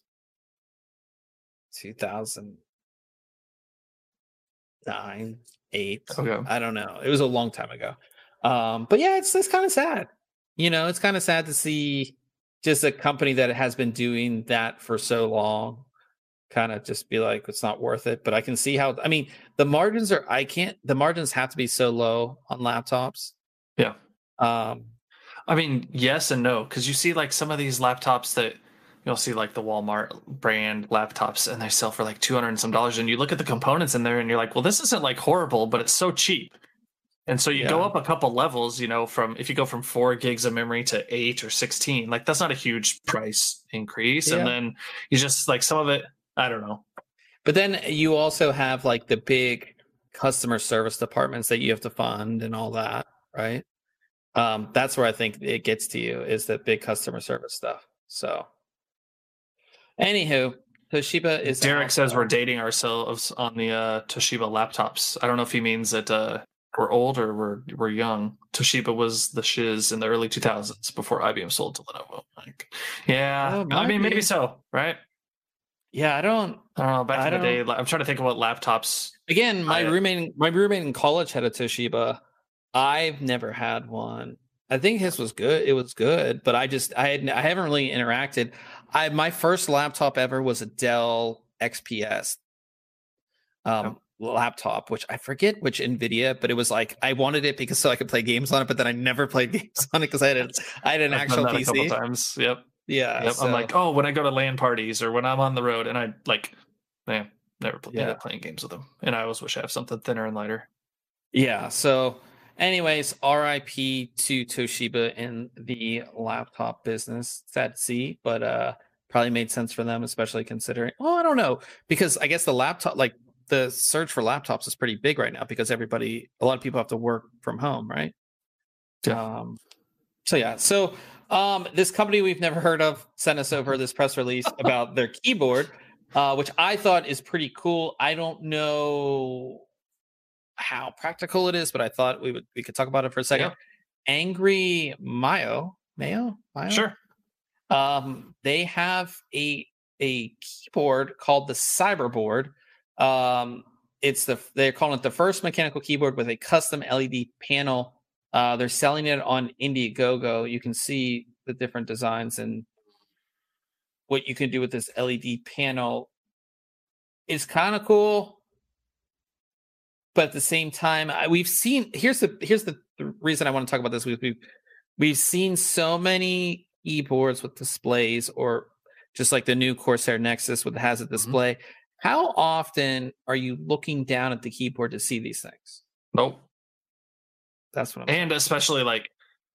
Speaker 1: two thousand nine, eight.
Speaker 2: Okay.
Speaker 1: I don't know. It was a long time ago. Um, but yeah, it's it's kind of sad. You know, it's kind of sad to see just a company that has been doing that for so long kind of just be like, it's not worth it. But I can see how, I mean, the margins are, I can't, the margins have to be so low on laptops.
Speaker 2: Yeah.
Speaker 1: Um,
Speaker 2: I mean, yes and no, because you see like some of these laptops that you'll see like the Walmart brand laptops and they sell for like two hundred and some dollars. And you look at the components in there and you're like, well, this isn't like horrible, but it's so cheap. And so you yeah. go up a couple levels, you know, from if you go from four gigs of memory to eight or sixteen, like that's not a huge price increase. Yeah. And then you just like some of it, I don't know.
Speaker 1: But then you also have like the big customer service departments that you have to fund and all that, right? Um, that's where I think it gets to you, is that big customer service stuff. So, anywho, Toshiba is.
Speaker 2: Derek says we're dating ourselves on the uh, Toshiba laptops. I don't know if he means that uh, we're old or we're we're young. Toshiba was the shiz in the early two thousands before I B M sold to Lenovo. Like, yeah, oh, I mean, maybe so, right?
Speaker 1: Yeah, I don't.
Speaker 2: I don't know. Back
Speaker 1: I
Speaker 2: in the day,
Speaker 1: don't.
Speaker 2: like, I'm trying to think of what laptops.
Speaker 1: Again, my
Speaker 2: I
Speaker 1: roommate, my roommate in college had a Toshiba. I've never had one. I think his was good. It was good, but I just I had I haven't really interacted. I my first laptop ever was a Dell X P S um, laptop, which I forget which Nvidia, but it was like I wanted it because so I could play games on it, but then I never played games on it because I had a, I had an
Speaker 2: I've done
Speaker 1: actual
Speaker 2: that a couple
Speaker 1: P C.
Speaker 2: times. Yep.
Speaker 1: Yeah,
Speaker 2: Yep. I'm
Speaker 1: so
Speaker 2: like, oh, when I go to LAN parties or when I'm on the road, and I like, man, never pl- ended
Speaker 1: yeah,
Speaker 2: up playing games with them. And I always wish I have something thinner and lighter.
Speaker 1: yeah. So, anyways, R I P to Toshiba in the laptop business. Sad to see, but uh, probably made sense for them, especially considering. Well, I don't know because I guess the laptop, like the search for laptops, is pretty big right now because everybody, a lot of people have to work from home, right?
Speaker 2: Yeah.
Speaker 1: Um, so yeah, so um, this company we've never heard of sent us over this press release about their keyboard, uh, which I thought is pretty cool. I don't know how practical it is, but I thought we would we could talk about it for a second.
Speaker 2: Yeah.
Speaker 1: Angry Mayo, Mayo, Mayo.
Speaker 2: Sure.
Speaker 1: Um, they have a a keyboard called the Cyberboard. Um, it's the they're calling it the first mechanical keyboard with a custom L E D panel. Uh, they're selling it on Indiegogo. You can see the different designs and what you can do with this L E D panel. Is kind of cool, but at the same time, I, we've seen. Here's the here's the, the reason I want to talk about this. We've we've, we've seen so many keyboards with displays, or just like the new Corsair Nexus with has a display. Mm-hmm. How often are you looking down at the keyboard to see these things?
Speaker 2: Nope.
Speaker 1: That's what I'm
Speaker 2: and saying. Especially like,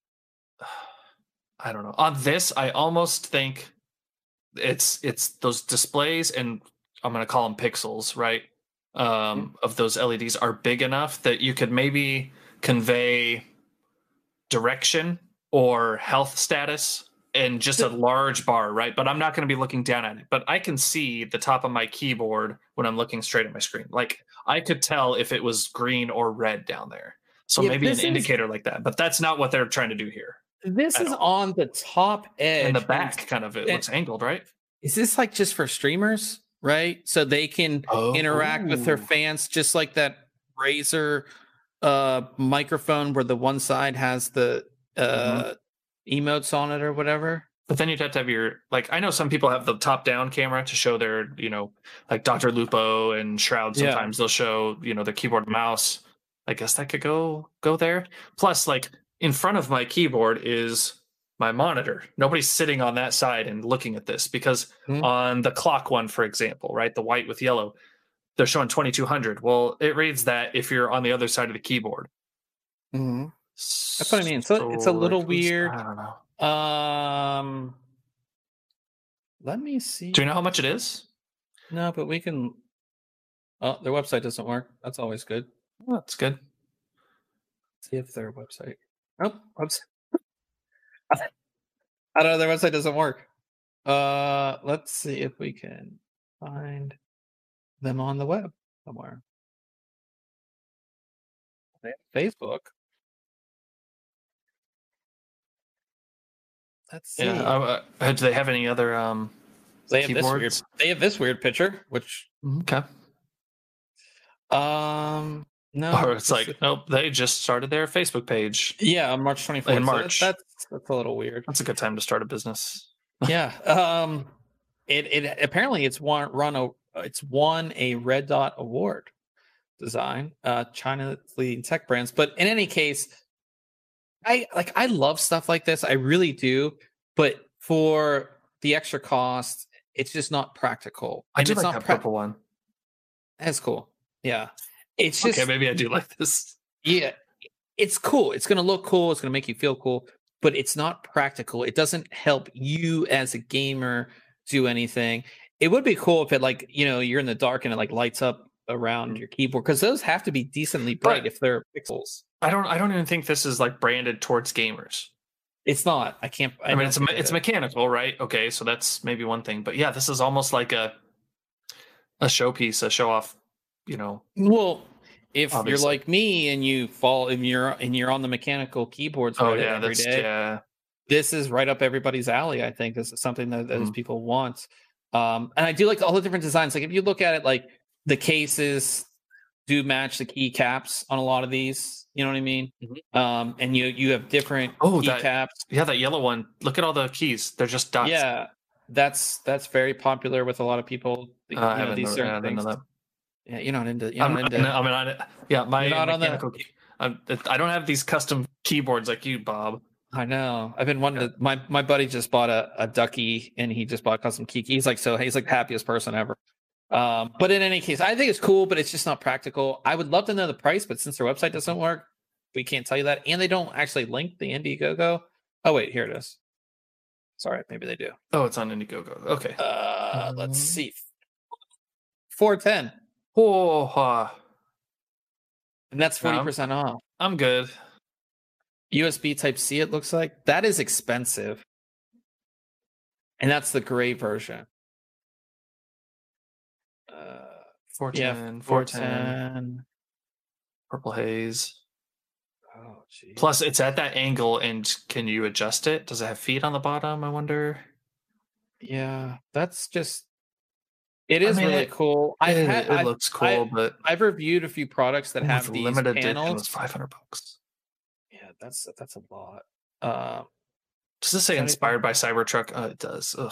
Speaker 2: I don't know. On this, I almost think it's it's those displays, and I'm going to call them pixels, right? Um, mm-hmm. Of those L E Ds are big enough that you could maybe convey direction or health status in just a large bar, right? But I'm not going to be looking down at it. But I can see the top of my keyboard when I'm looking straight at my screen. Like I could tell if it was green or red down there. So yeah, maybe an is, indicator like that. But that's not what they're trying to do here.
Speaker 1: This is all. On the top edge.
Speaker 2: In the back, kind of, it and, looks angled, right?
Speaker 1: Is this like just for streamers, right? So they can oh. interact with their fans, just like that Razer uh, microphone where the one side has the uh, mm-hmm. emotes on it or whatever.
Speaker 2: But then you'd have to have your, like, I know some people have the top-down camera to show their, you know, like Doctor Lupo and Shroud. Sometimes yeah. they'll show, you know, their keyboard and mouse. I guess that could go go there. Plus, like, in front of my keyboard is my monitor. Nobody's sitting on that side and looking at this because mm-hmm. on the clock one, for example, right, the white with yellow, they're showing twenty-two hundred. Well, it reads that if you're on the other side of the keyboard.
Speaker 1: Mm-hmm. That's what I mean. So, so it's a little weird.
Speaker 2: I don't know.
Speaker 1: Um, let me see.
Speaker 2: Do you know how much it is?
Speaker 1: No, but we can. Oh, their website doesn't work. That's always good.
Speaker 2: Oh, that's good.
Speaker 1: Let's see if their website. Oh, website. I don't know. Their website doesn't work. Uh, let's see if we can find them on the web somewhere. They have Facebook. Let's see.
Speaker 2: Yeah. Uh, do they have any other um?
Speaker 1: They have keyboards? this weird. They have this weird picture, which
Speaker 2: okay.
Speaker 1: Um, no.
Speaker 2: Or it's like, nope. They just started their Facebook page.
Speaker 1: Yeah, on March twenty-fourth.
Speaker 2: In March.
Speaker 1: So that, that's that's a little weird.
Speaker 2: That's a good time to start a business.
Speaker 1: Yeah. Um, it it apparently it's won run a it's won a Red Dot Award design. Uh, China's leading tech brands, but in any case. I like I love stuff like this. I really do. But for the extra cost, it's just not practical.
Speaker 2: I do
Speaker 1: it's
Speaker 2: like
Speaker 1: not
Speaker 2: that
Speaker 1: pra-
Speaker 2: purple one.
Speaker 1: That's cool. Yeah. It's just
Speaker 2: okay, maybe I do like this.
Speaker 1: Yeah. It's cool. It's gonna look cool. It's gonna make you feel cool, but it's not practical. It doesn't help you as a gamer do anything. It would be cool if it like, you know, you're in the dark and it like lights up around your keyboard because those have to be decently bright but, if they're pixels.
Speaker 2: I don't. I don't even think this is like branded towards gamers.
Speaker 1: It's not. I can't. I,
Speaker 2: I mean, it's a, it's mechanical, right? Okay, so that's maybe one thing. But yeah, this is almost like a a showpiece, a show off. You know.
Speaker 1: Well, if obviously. You're like me and you fall and you're and you're on the mechanical keyboards
Speaker 2: oh, yeah,
Speaker 1: every
Speaker 2: that's,
Speaker 1: day,
Speaker 2: yeah.
Speaker 1: this is right up everybody's alley. I think this is something that those mm. people want. Um, and I do like all the different designs. Like if you look at it, like the cases do match the keycaps on a lot of these. You know what I mean?
Speaker 2: Mm-hmm.
Speaker 1: Um, and you you have different
Speaker 2: oh,
Speaker 1: keycaps.
Speaker 2: That, yeah, that yellow one. Look at all the keys. They're just dots.
Speaker 1: Yeah, that's that's very popular with a lot of people.
Speaker 2: Uh, I
Speaker 1: you know,
Speaker 2: haven't
Speaker 1: these
Speaker 2: know,
Speaker 1: certain
Speaker 2: I didn't
Speaker 1: things.
Speaker 2: know that.
Speaker 1: Yeah, you're not into. You're
Speaker 2: I'm
Speaker 1: not
Speaker 2: not,
Speaker 1: into.
Speaker 2: I'm not. Yeah, my
Speaker 1: You're not on
Speaker 2: mechanical.
Speaker 1: the-
Speaker 2: Key, I'm, I don't have these custom keyboards like you, Bob.
Speaker 1: I know. I've been wanting
Speaker 2: Yeah.
Speaker 1: to. My my buddy just bought a, a Ducky, and he just bought custom key. He's like so. He's like the happiest person ever. Um, but in any case, I think it's cool, but it's just not practical. I would love to know the price, but since their website doesn't work, we can't tell you that, and they don't actually link the Indiegogo. Oh wait, here it is. Sorry, maybe they do.
Speaker 2: Oh, it's on Indiegogo. Okay.
Speaker 1: Uh,
Speaker 2: Um,
Speaker 1: let's see. four ten,
Speaker 2: Oh, uh,
Speaker 1: and that's forty percent off.
Speaker 2: I'm good.
Speaker 1: U S B Type C, it looks like. That is expensive. And that's the gray version. Uh,
Speaker 2: four ten,
Speaker 1: yeah,
Speaker 2: four ten, purple haze.
Speaker 1: Oh, geez.
Speaker 2: Plus, it's at that angle, and can you adjust it? Does it have feet on the bottom? I wonder.
Speaker 1: Yeah, that's just. It is
Speaker 2: I mean,
Speaker 1: really
Speaker 2: it,
Speaker 1: cool.
Speaker 2: It,
Speaker 1: I've had,
Speaker 2: it
Speaker 1: I've,
Speaker 2: looks cool,
Speaker 1: I,
Speaker 2: but
Speaker 1: I've reviewed a few products that
Speaker 2: ooh,
Speaker 1: have these
Speaker 2: limited
Speaker 1: panels.
Speaker 2: edition was five hundred bucks.
Speaker 1: Yeah, that's that's a lot. Um,
Speaker 2: does this say inspired by Cybertruck? Oh, it does. Ugh.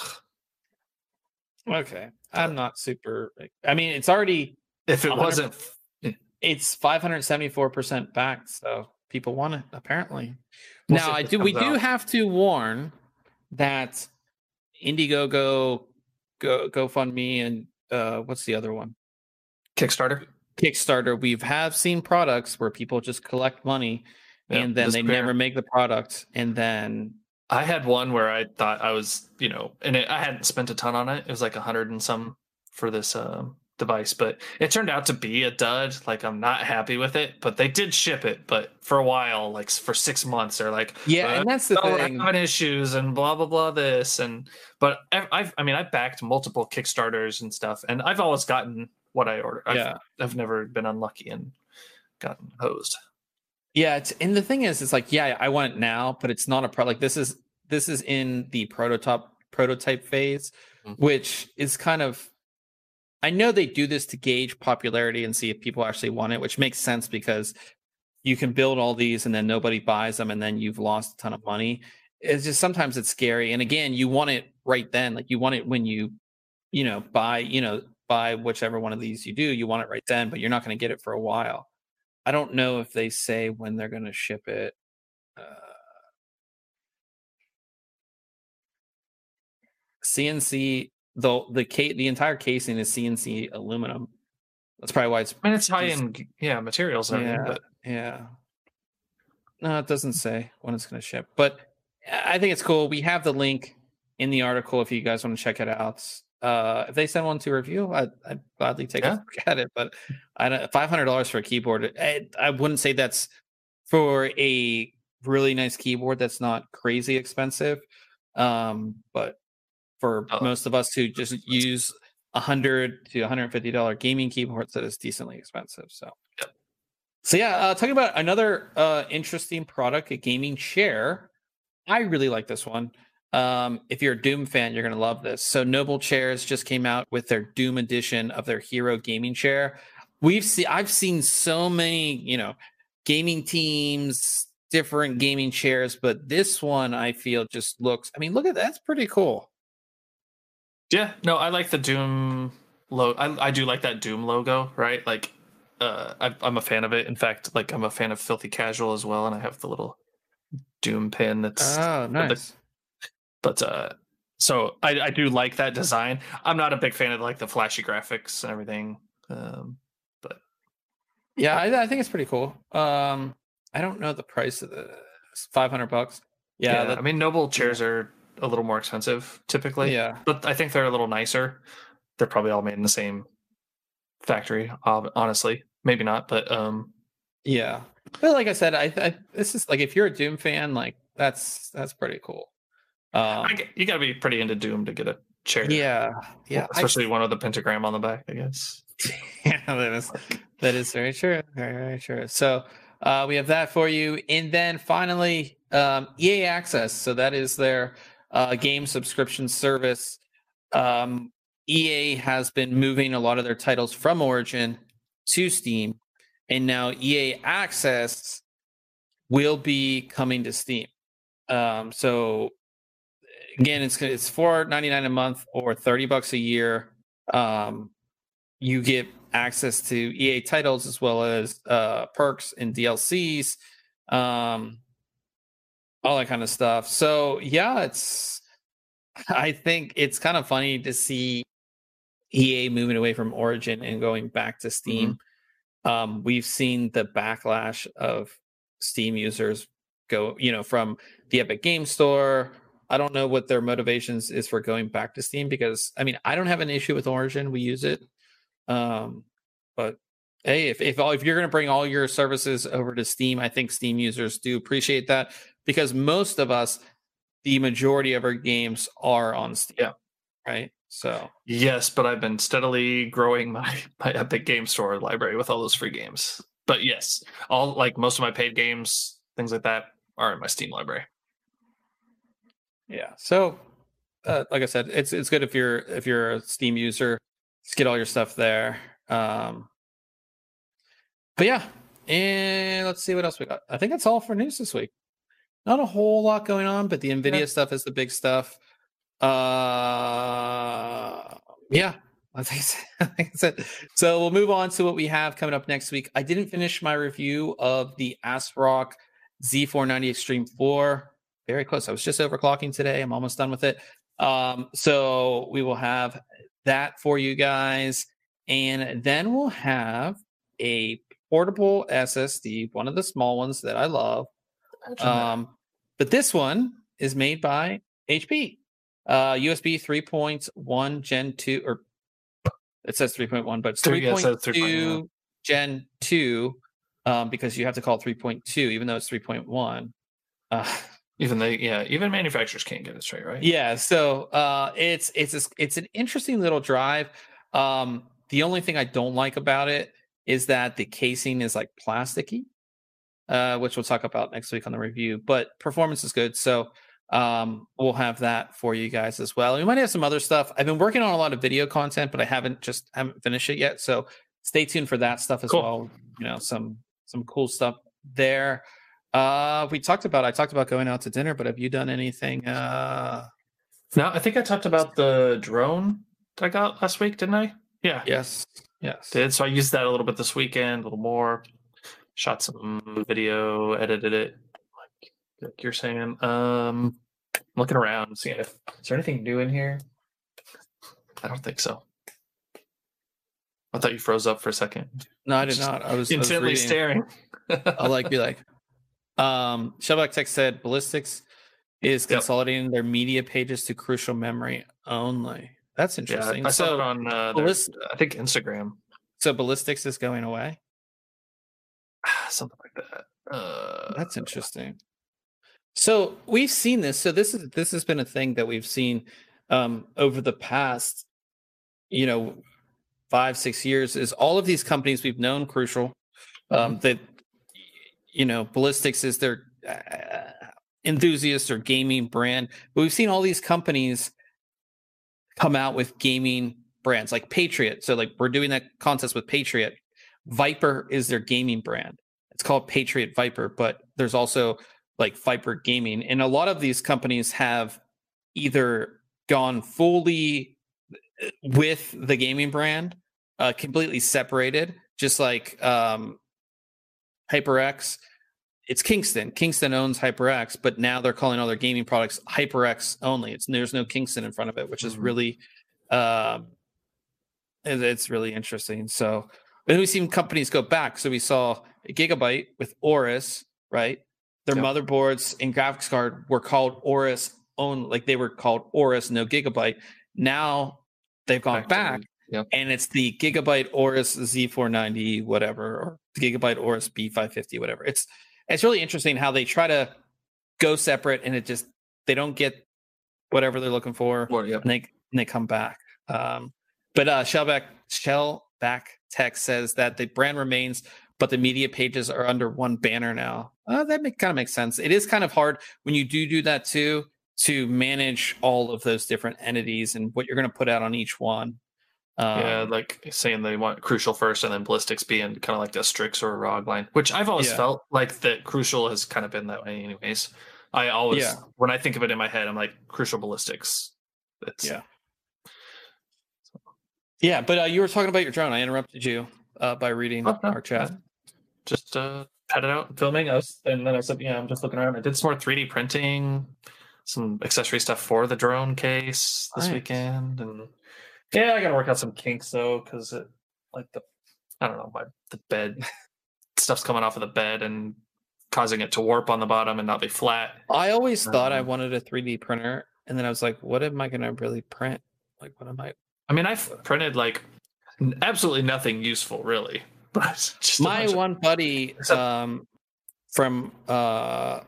Speaker 1: Okay, I'm not super. I mean, it's already.
Speaker 2: If it wasn't,
Speaker 1: it's five hundred seventy-four percent backed, so people want it apparently.
Speaker 2: We'll
Speaker 1: now, I do. We out. do have to warn that Indiegogo, Go GoFundMe, and uh, what's the other one?
Speaker 2: Kickstarter.
Speaker 1: Kickstarter. We've have seen products where people just collect money, yep, and then they never make the product, and then.
Speaker 2: I had one where I thought I was, you know, and it, I hadn't spent a ton on it. It was like a hundred and some for this um, device, but it turned out to be a dud. Like I'm not happy with it, but they did ship it. But for a while, like for six months, they're like,
Speaker 1: yeah, uh, and that's the
Speaker 2: oh,
Speaker 1: thing.
Speaker 2: Having issues and blah blah blah. This and but I've, I mean, I've backed multiple Kickstarters and stuff, and I've always gotten what I ordered. I've,
Speaker 1: yeah,
Speaker 2: I've never been unlucky and gotten hosed.
Speaker 1: Yeah, it's, and the thing is, it's like, yeah, I want it now, but it's not a pro. Like this is this is in the prototype prototype phase, mm-hmm. which is kind of. I know they do this to gauge popularity and see if people actually want it, which makes sense because you can build all these and then nobody buys them, and then you've lost a ton of money. It's just sometimes it's scary, and again, you want it right then, like you want it when you, you know, buy, you know, buy whichever one of these you do, you want it right then, but you're not going to get it for a while. I don't know if they say when they're going to ship it. Uh, C N C, though the case, the entire casing is C N C aluminum. That's probably why it's.
Speaker 2: I mean, it's high end, yeah, materials. And
Speaker 1: yeah,
Speaker 2: but.
Speaker 1: yeah. No, it doesn't say when it's going to ship, but I think it's cool. We have the link in the article if you guys want to check it out. Uh, if they send one to review, I'd, I'd gladly take yeah. a look at it. But I don't, five hundred dollars for a keyboard, I, I wouldn't say that's for a really nice keyboard. That's not crazy expensive. Um, but for oh. most of us who just use a hundred to one hundred fifty dollars gaming keyboards, that is decently expensive. So,
Speaker 2: yep.
Speaker 1: so yeah, uh, talking about another uh, interesting product, a gaming chair. I really like this one. Um, if you're a Doom fan, you're going to love this. So Noble Chairs just came out with their Doom edition of their Hero gaming chair. We've seen, I've seen so many, you know, gaming teams, different gaming chairs, but this one I feel just looks, I mean, look at that. That's pretty cool.
Speaker 2: Yeah, no, I like the Doom logo. I, I do like that Doom logo, right? Like, uh, I, I'm a fan of it. In fact, like I'm a fan of Filthy Casual as well. And I have the little Doom pin that's,
Speaker 1: oh, nice.
Speaker 2: The, But uh, so I, I do like that design. I'm not a big fan of like the flashy graphics and everything. Um, but
Speaker 1: yeah, I, I think it's pretty cool. Um, I don't know the price of the five hundred bucks. Yeah,
Speaker 2: yeah
Speaker 1: that,
Speaker 2: I mean, Noble chairs yeah. are a little more expensive typically.
Speaker 1: Yeah,
Speaker 2: but I think they're a little nicer. They're probably all made in the same factory. Honestly, maybe not, but um,
Speaker 1: yeah. But like I said, I, I this is like if you're a Doom fan, like that's that's pretty cool.
Speaker 2: Um, I, you got to be pretty into Doom to get a chair.
Speaker 1: Yeah, yeah.
Speaker 2: Well, especially I, one with the pentagram on the back, I guess.
Speaker 1: Yeah, that is that is very true. Very, very true. So uh, we have that for you, and then finally, um, E A Access. So that is their uh, game subscription service. Um, E A has been moving a lot of their titles from Origin to Steam, and now E A Access will be coming to Steam. Um, so again, it's it's four ninety-nine a month or thirty bucks a year. Um, you get access to E A titles as well as uh, perks and D L Cs, um, all that kind of stuff. So yeah, it's. I think it's kind of funny to see E A moving away from Origin and going back to Steam. Mm-hmm. Um, we've seen the backlash of Steam users go, you know, from the Epic Game Store. I don't know what their motivations is for going back to Steam because, I mean, I don't have an issue with Origin. We use it. Um, but hey, if if, all, if you're going to bring all your services over to Steam, I think Steam users do appreciate that because most of us, the majority of our games are on Steam.
Speaker 2: Yeah.
Speaker 1: Right. So
Speaker 2: yes, but I've been steadily growing my, my Epic Game Store library with all those free games. But yes, all like most of my paid games, things like that, are in my Steam library.
Speaker 1: Yeah. So, uh, like I said, it's it's good if you're if you're a Steam user, just get all your stuff there. Um, but yeah, and let's see what else we got. I think that's all for news this week. Not a whole lot going on, but the Nvidia yeah. stuff is the big stuff. Uh, yeah, I think, I think that's it. So we'll move on to what we have coming up next week. I didn't finish my review of the ASRock Z four ninety Extreme four. Very close. I was just overclocking today. I'm almost done with it. Um, so we will have that for you guys. And then we'll have a portable S S D, one of the small ones that I love. Um, but this one is made by H P. Uh, U S B three point one Gen two, or it says three point one, but it's three point two Gen two, um, because you have to call it three point two, even though it's three point one. Uh,
Speaker 2: even they, yeah, even manufacturers can't get it straight, right?
Speaker 1: Yeah, so uh, it's it's a, it's an interesting little drive. Um, the only thing I don't like about it is that the casing is like plasticky, uh, which we'll talk about next week on the review. But performance is good, so um, we'll have that for you guys as well. We might have some other stuff. I've been working on a lot of video content, but I haven't just haven't finished it yet. So stay tuned for that stuff as cool. well. You know, some some cool stuff there. Uh, we talked about, I talked about going out to dinner, but have you done anything? Uh,
Speaker 2: no, I think I talked about the drone that I got last week, didn't I? Yeah.
Speaker 1: Yes. Yes.
Speaker 2: Did. So I used that a little bit this weekend, a little more, shot some video, edited it. Like, like you're saying, um, looking around, seeing if, is there anything new in here? I don't think so. I thought you froze up for a second.
Speaker 1: No, I did not. I was
Speaker 2: intently
Speaker 1: I was
Speaker 2: staring.
Speaker 1: I'll like be like, Um, Shellback Tech said Ballistics is consolidating yep. their media pages to Crucial memory only. That's interesting.
Speaker 2: Yeah, I
Speaker 1: so
Speaker 2: saw it on uh, Ballist- their, I think Instagram.
Speaker 1: So Ballistics is going away?
Speaker 2: Something like that. Uh,
Speaker 1: That's interesting. So we've seen this. So this is this has been a thing that we've seen um, over the past, you know, five, six years. Is all of these companies we've known Crucial um, mm-hmm. that. You know, Ballistics is their uh, enthusiast or gaming brand. But we've seen all these companies come out with gaming brands like Patriot. So like we're doing that contest with Patriot. Viper is their gaming brand. It's called Patriot Viper, but there's also like Viper Gaming. And a lot of these companies have either gone fully with the gaming brand, uh, completely separated, just like um, HyperX. It's Kingston. Kingston owns HyperX, but now they're calling all their gaming products HyperX only. It's there's no Kingston in front of it, which is really, um, it, it's really interesting. So then we've seen companies go back. So we saw Gigabyte with Aorus, right? Their yep. motherboards and graphics card were called Aorus own, like they were called Aorus, no Gigabyte. Now they've gone back. back
Speaker 2: Yep.
Speaker 1: And it's the Gigabyte Aorus Z four ninety, whatever, or Gigabyte Aorus B five fifty, whatever. It's it's really interesting how they try to go separate, and it just they don't get whatever they're looking for,
Speaker 2: or, yep.
Speaker 1: and they and they come back. Um, but uh, Shellback Shellback Tech says that the brand remains, but the media pages are under one banner now. Uh, that make, kind of makes sense. It is kind of hard when you do do that too. to manage all of those different entities and what you're going to put out on each one. Um,
Speaker 2: yeah, like saying they want Crucial first and then Ballistics being kind of like a Strix or a Rog line, which I've always
Speaker 1: Yeah.
Speaker 2: felt like that Crucial has kind of been that way anyways. I always,
Speaker 1: Yeah.
Speaker 2: when I think of it in my head, I'm like Crucial Ballistics. It's,
Speaker 1: yeah. Yeah, but uh, you were talking about your drone. I interrupted you uh, by reading
Speaker 2: Oh, no,
Speaker 1: our chat.
Speaker 2: I just uh, had it out and filming. I was, and then I said, yeah, I'm just looking around. I did some more three D printing, some accessory stuff for the drone case this
Speaker 1: Nice.
Speaker 2: weekend, and yeah, I got to work out some kinks though, because it, like the, I don't know, my the bed stuff's coming off of the bed and causing it to warp on the bottom and not be flat.
Speaker 1: I always thought I
Speaker 2: Um,
Speaker 1: wanted a three D printer, and then I was like, what am I going to really print? Like, what am I?
Speaker 2: I mean, I've printed like n- absolutely nothing useful, really. But just a
Speaker 1: My
Speaker 2: bunch of-
Speaker 1: one buddy
Speaker 2: Except-
Speaker 1: um, from, uh,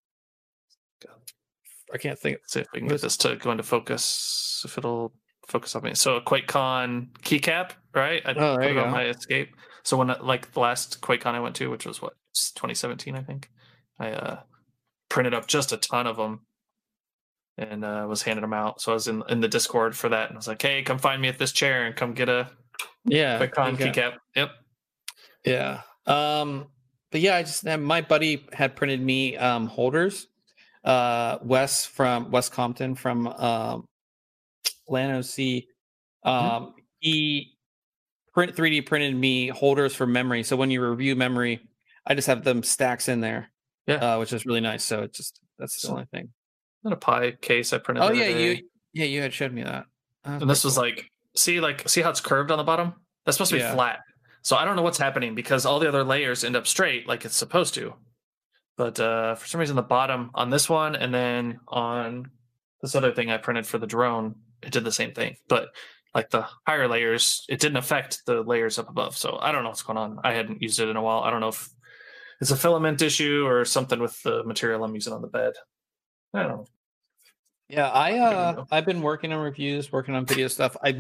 Speaker 1: I can't think.
Speaker 2: see if we can get this to go into focus. If it'll focus on me. So a QuakeCon keycap, right? I
Speaker 1: Oh, there
Speaker 2: put
Speaker 1: you
Speaker 2: it on
Speaker 1: go.
Speaker 2: my Escape. So when like the last QuakeCon I went to, which was what twenty seventeen, I think, I uh, printed up just a ton of them and uh, was handing them out. So I was in in the Discord for that, and I was like, "Hey, come find me at this chair and come get a
Speaker 1: Yeah.
Speaker 2: QuakeCon
Speaker 1: keycap.
Speaker 2: keycap." Yep.
Speaker 1: Yeah. Um, but yeah, I just my buddy had printed me um, holders. Uh, Wes from Wes Compton from um, Land O C. Um,
Speaker 2: Mm-hmm.
Speaker 1: He print three D printed me holders for memory. So when you review memory, I just have them stacks in there.
Speaker 2: Yeah.
Speaker 1: Uh, which is really nice. So it just that's the
Speaker 2: So-
Speaker 1: only thing.
Speaker 2: Not a pie case I printed.
Speaker 1: Oh
Speaker 2: the other
Speaker 1: yeah,
Speaker 2: day.
Speaker 1: you yeah you had showed me that. Oh,
Speaker 2: And this
Speaker 1: pretty
Speaker 2: was
Speaker 1: cool.
Speaker 2: like, see, like, see how it's curved on the bottom? That's supposed to be
Speaker 1: Yeah.
Speaker 2: flat. So I don't know what's happening because all the other layers end up straight like it's supposed to. But uh, for some reason, the bottom on this one and then on this other thing I printed for the drone, it did the same thing. But like the higher layers, it didn't affect the layers up above. So I don't know what's going on. I hadn't used it in a while. I don't know if it's a filament issue or something with the material I'm using on the bed. I don't know.
Speaker 1: Yeah, I
Speaker 2: don't
Speaker 1: uh
Speaker 2: know.
Speaker 1: I've been working on reviews, working on video stuff. I've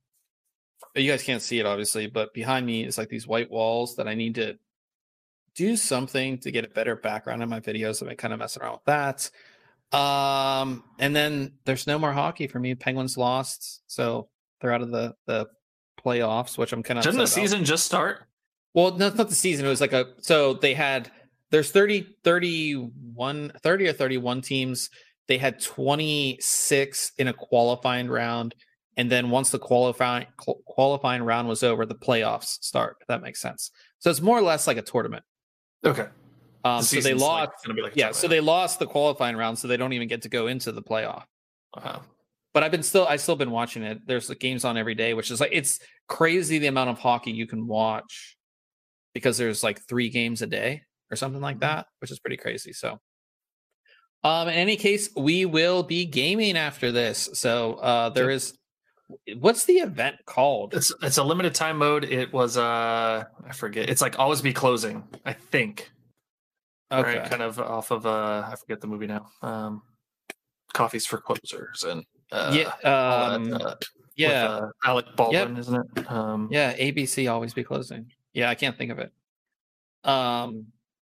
Speaker 1: you guys can't see it obviously, but behind me is like these white walls that I need to do something to get a better background in my videos. I've been kind of messing around with that. Um, and then there's no more hockey for me. Penguins lost, so they're out of the the playoffs, which I'm kind of
Speaker 2: Didn't the
Speaker 1: upset about.
Speaker 2: season just start?
Speaker 1: Well, no, it's not the season. It was like a so they had there's thirty, thirty-one, thirty or thirty-one teams. They had twenty-six in a qualifying round, and then once the qualifying qual- qualifying round was over, the playoffs start. If that makes sense. So it's more or less like a tournament.
Speaker 2: Okay.
Speaker 1: Um,
Speaker 2: The
Speaker 1: so they
Speaker 2: season's,
Speaker 1: lost.
Speaker 2: like, gonna be like a
Speaker 1: yeah, so
Speaker 2: tournament.
Speaker 1: they lost the qualifying round, so they don't even get to go into the playoff.
Speaker 2: Uh-huh.
Speaker 1: But I've been still, I still been watching it. There's like games on every day, which is like it's crazy the amount of hockey you can watch because there's like three games a day or something like that, which is pretty crazy. So, um, in any case, we will be gaming after this. So, uh, there is, what's the event called?
Speaker 2: It's it's a limited time mode. It was uh I forget. It's like always be closing, I think.
Speaker 1: Okay.
Speaker 2: Right, kind of off of uh I forget the movie now. Um Coffees for Closers and uh
Speaker 1: yeah.
Speaker 2: all
Speaker 1: Um,
Speaker 2: that, uh,
Speaker 1: yeah.
Speaker 2: with, uh, Alec Baldwin, isn't it? Um
Speaker 1: Yeah. A B C always be closing. Yeah. I can't think of it. Um,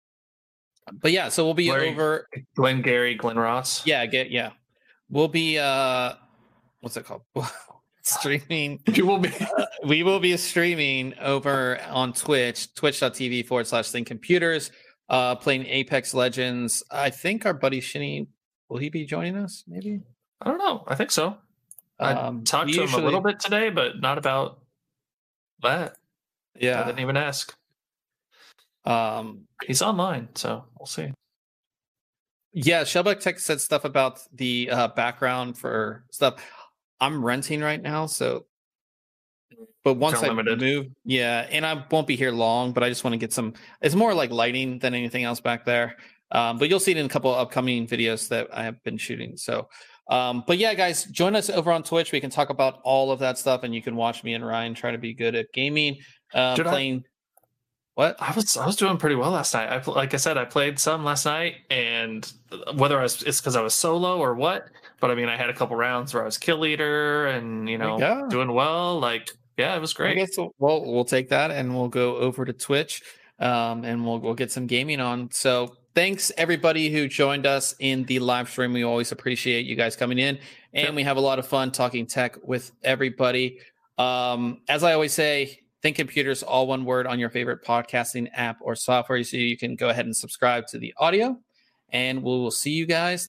Speaker 1: but yeah, so we'll be
Speaker 2: Larry-
Speaker 1: over.
Speaker 2: Glenn Gary, Glenn Ross.
Speaker 1: Yeah, get yeah. We'll be uh what's it called? streaming.
Speaker 2: You will be
Speaker 1: We will be streaming over on Twitch, twitch.tv forward slash think computers, uh playing Apex Legends. I think our buddy Shinny, will he be joining us? Maybe.
Speaker 2: I don't know. I think so. I
Speaker 1: Um
Speaker 2: talked
Speaker 1: we
Speaker 2: to him a
Speaker 1: usually-
Speaker 2: little bit today, but not about that. I
Speaker 1: Yeah.
Speaker 2: didn't even ask.
Speaker 1: Um
Speaker 2: He's online, so we'll see.
Speaker 1: yeah, Shellback Tech said stuff about the uh background for stuff. I'm renting right now, so but once I
Speaker 2: Unlimited.
Speaker 1: move, yeah, and I won't be here long, but I just want to get some. It's more like lighting than anything else back there. Um, but you'll see it in a couple of upcoming videos that I have been shooting. So, um, but yeah, guys, join us over on Twitch. We can talk about all of that stuff, and you can watch me and Ryan try to be good at gaming, uh,
Speaker 2: Did I-
Speaker 1: playing. What?
Speaker 2: I was I was doing pretty well last night. I pl- like I said, I played some last night, and whether I was it's because I was solo or what, but I mean, I had a couple rounds where I was kill leader and you
Speaker 1: There you
Speaker 2: know
Speaker 1: go.
Speaker 2: doing well. Like, yeah, it was
Speaker 1: I
Speaker 2: great.
Speaker 1: guess we'll, we'll we'll take that and we'll go over to Twitch, um, and we'll we'll get some gaming on. So thanks everybody who joined us in the live stream. We always appreciate you guys coming in, and yep. we have a lot of fun talking tech with everybody. Um, as I always say, Think Computers, all one word, on your favorite podcasting app or software. So you can go ahead and subscribe to the audio, and we will see you guys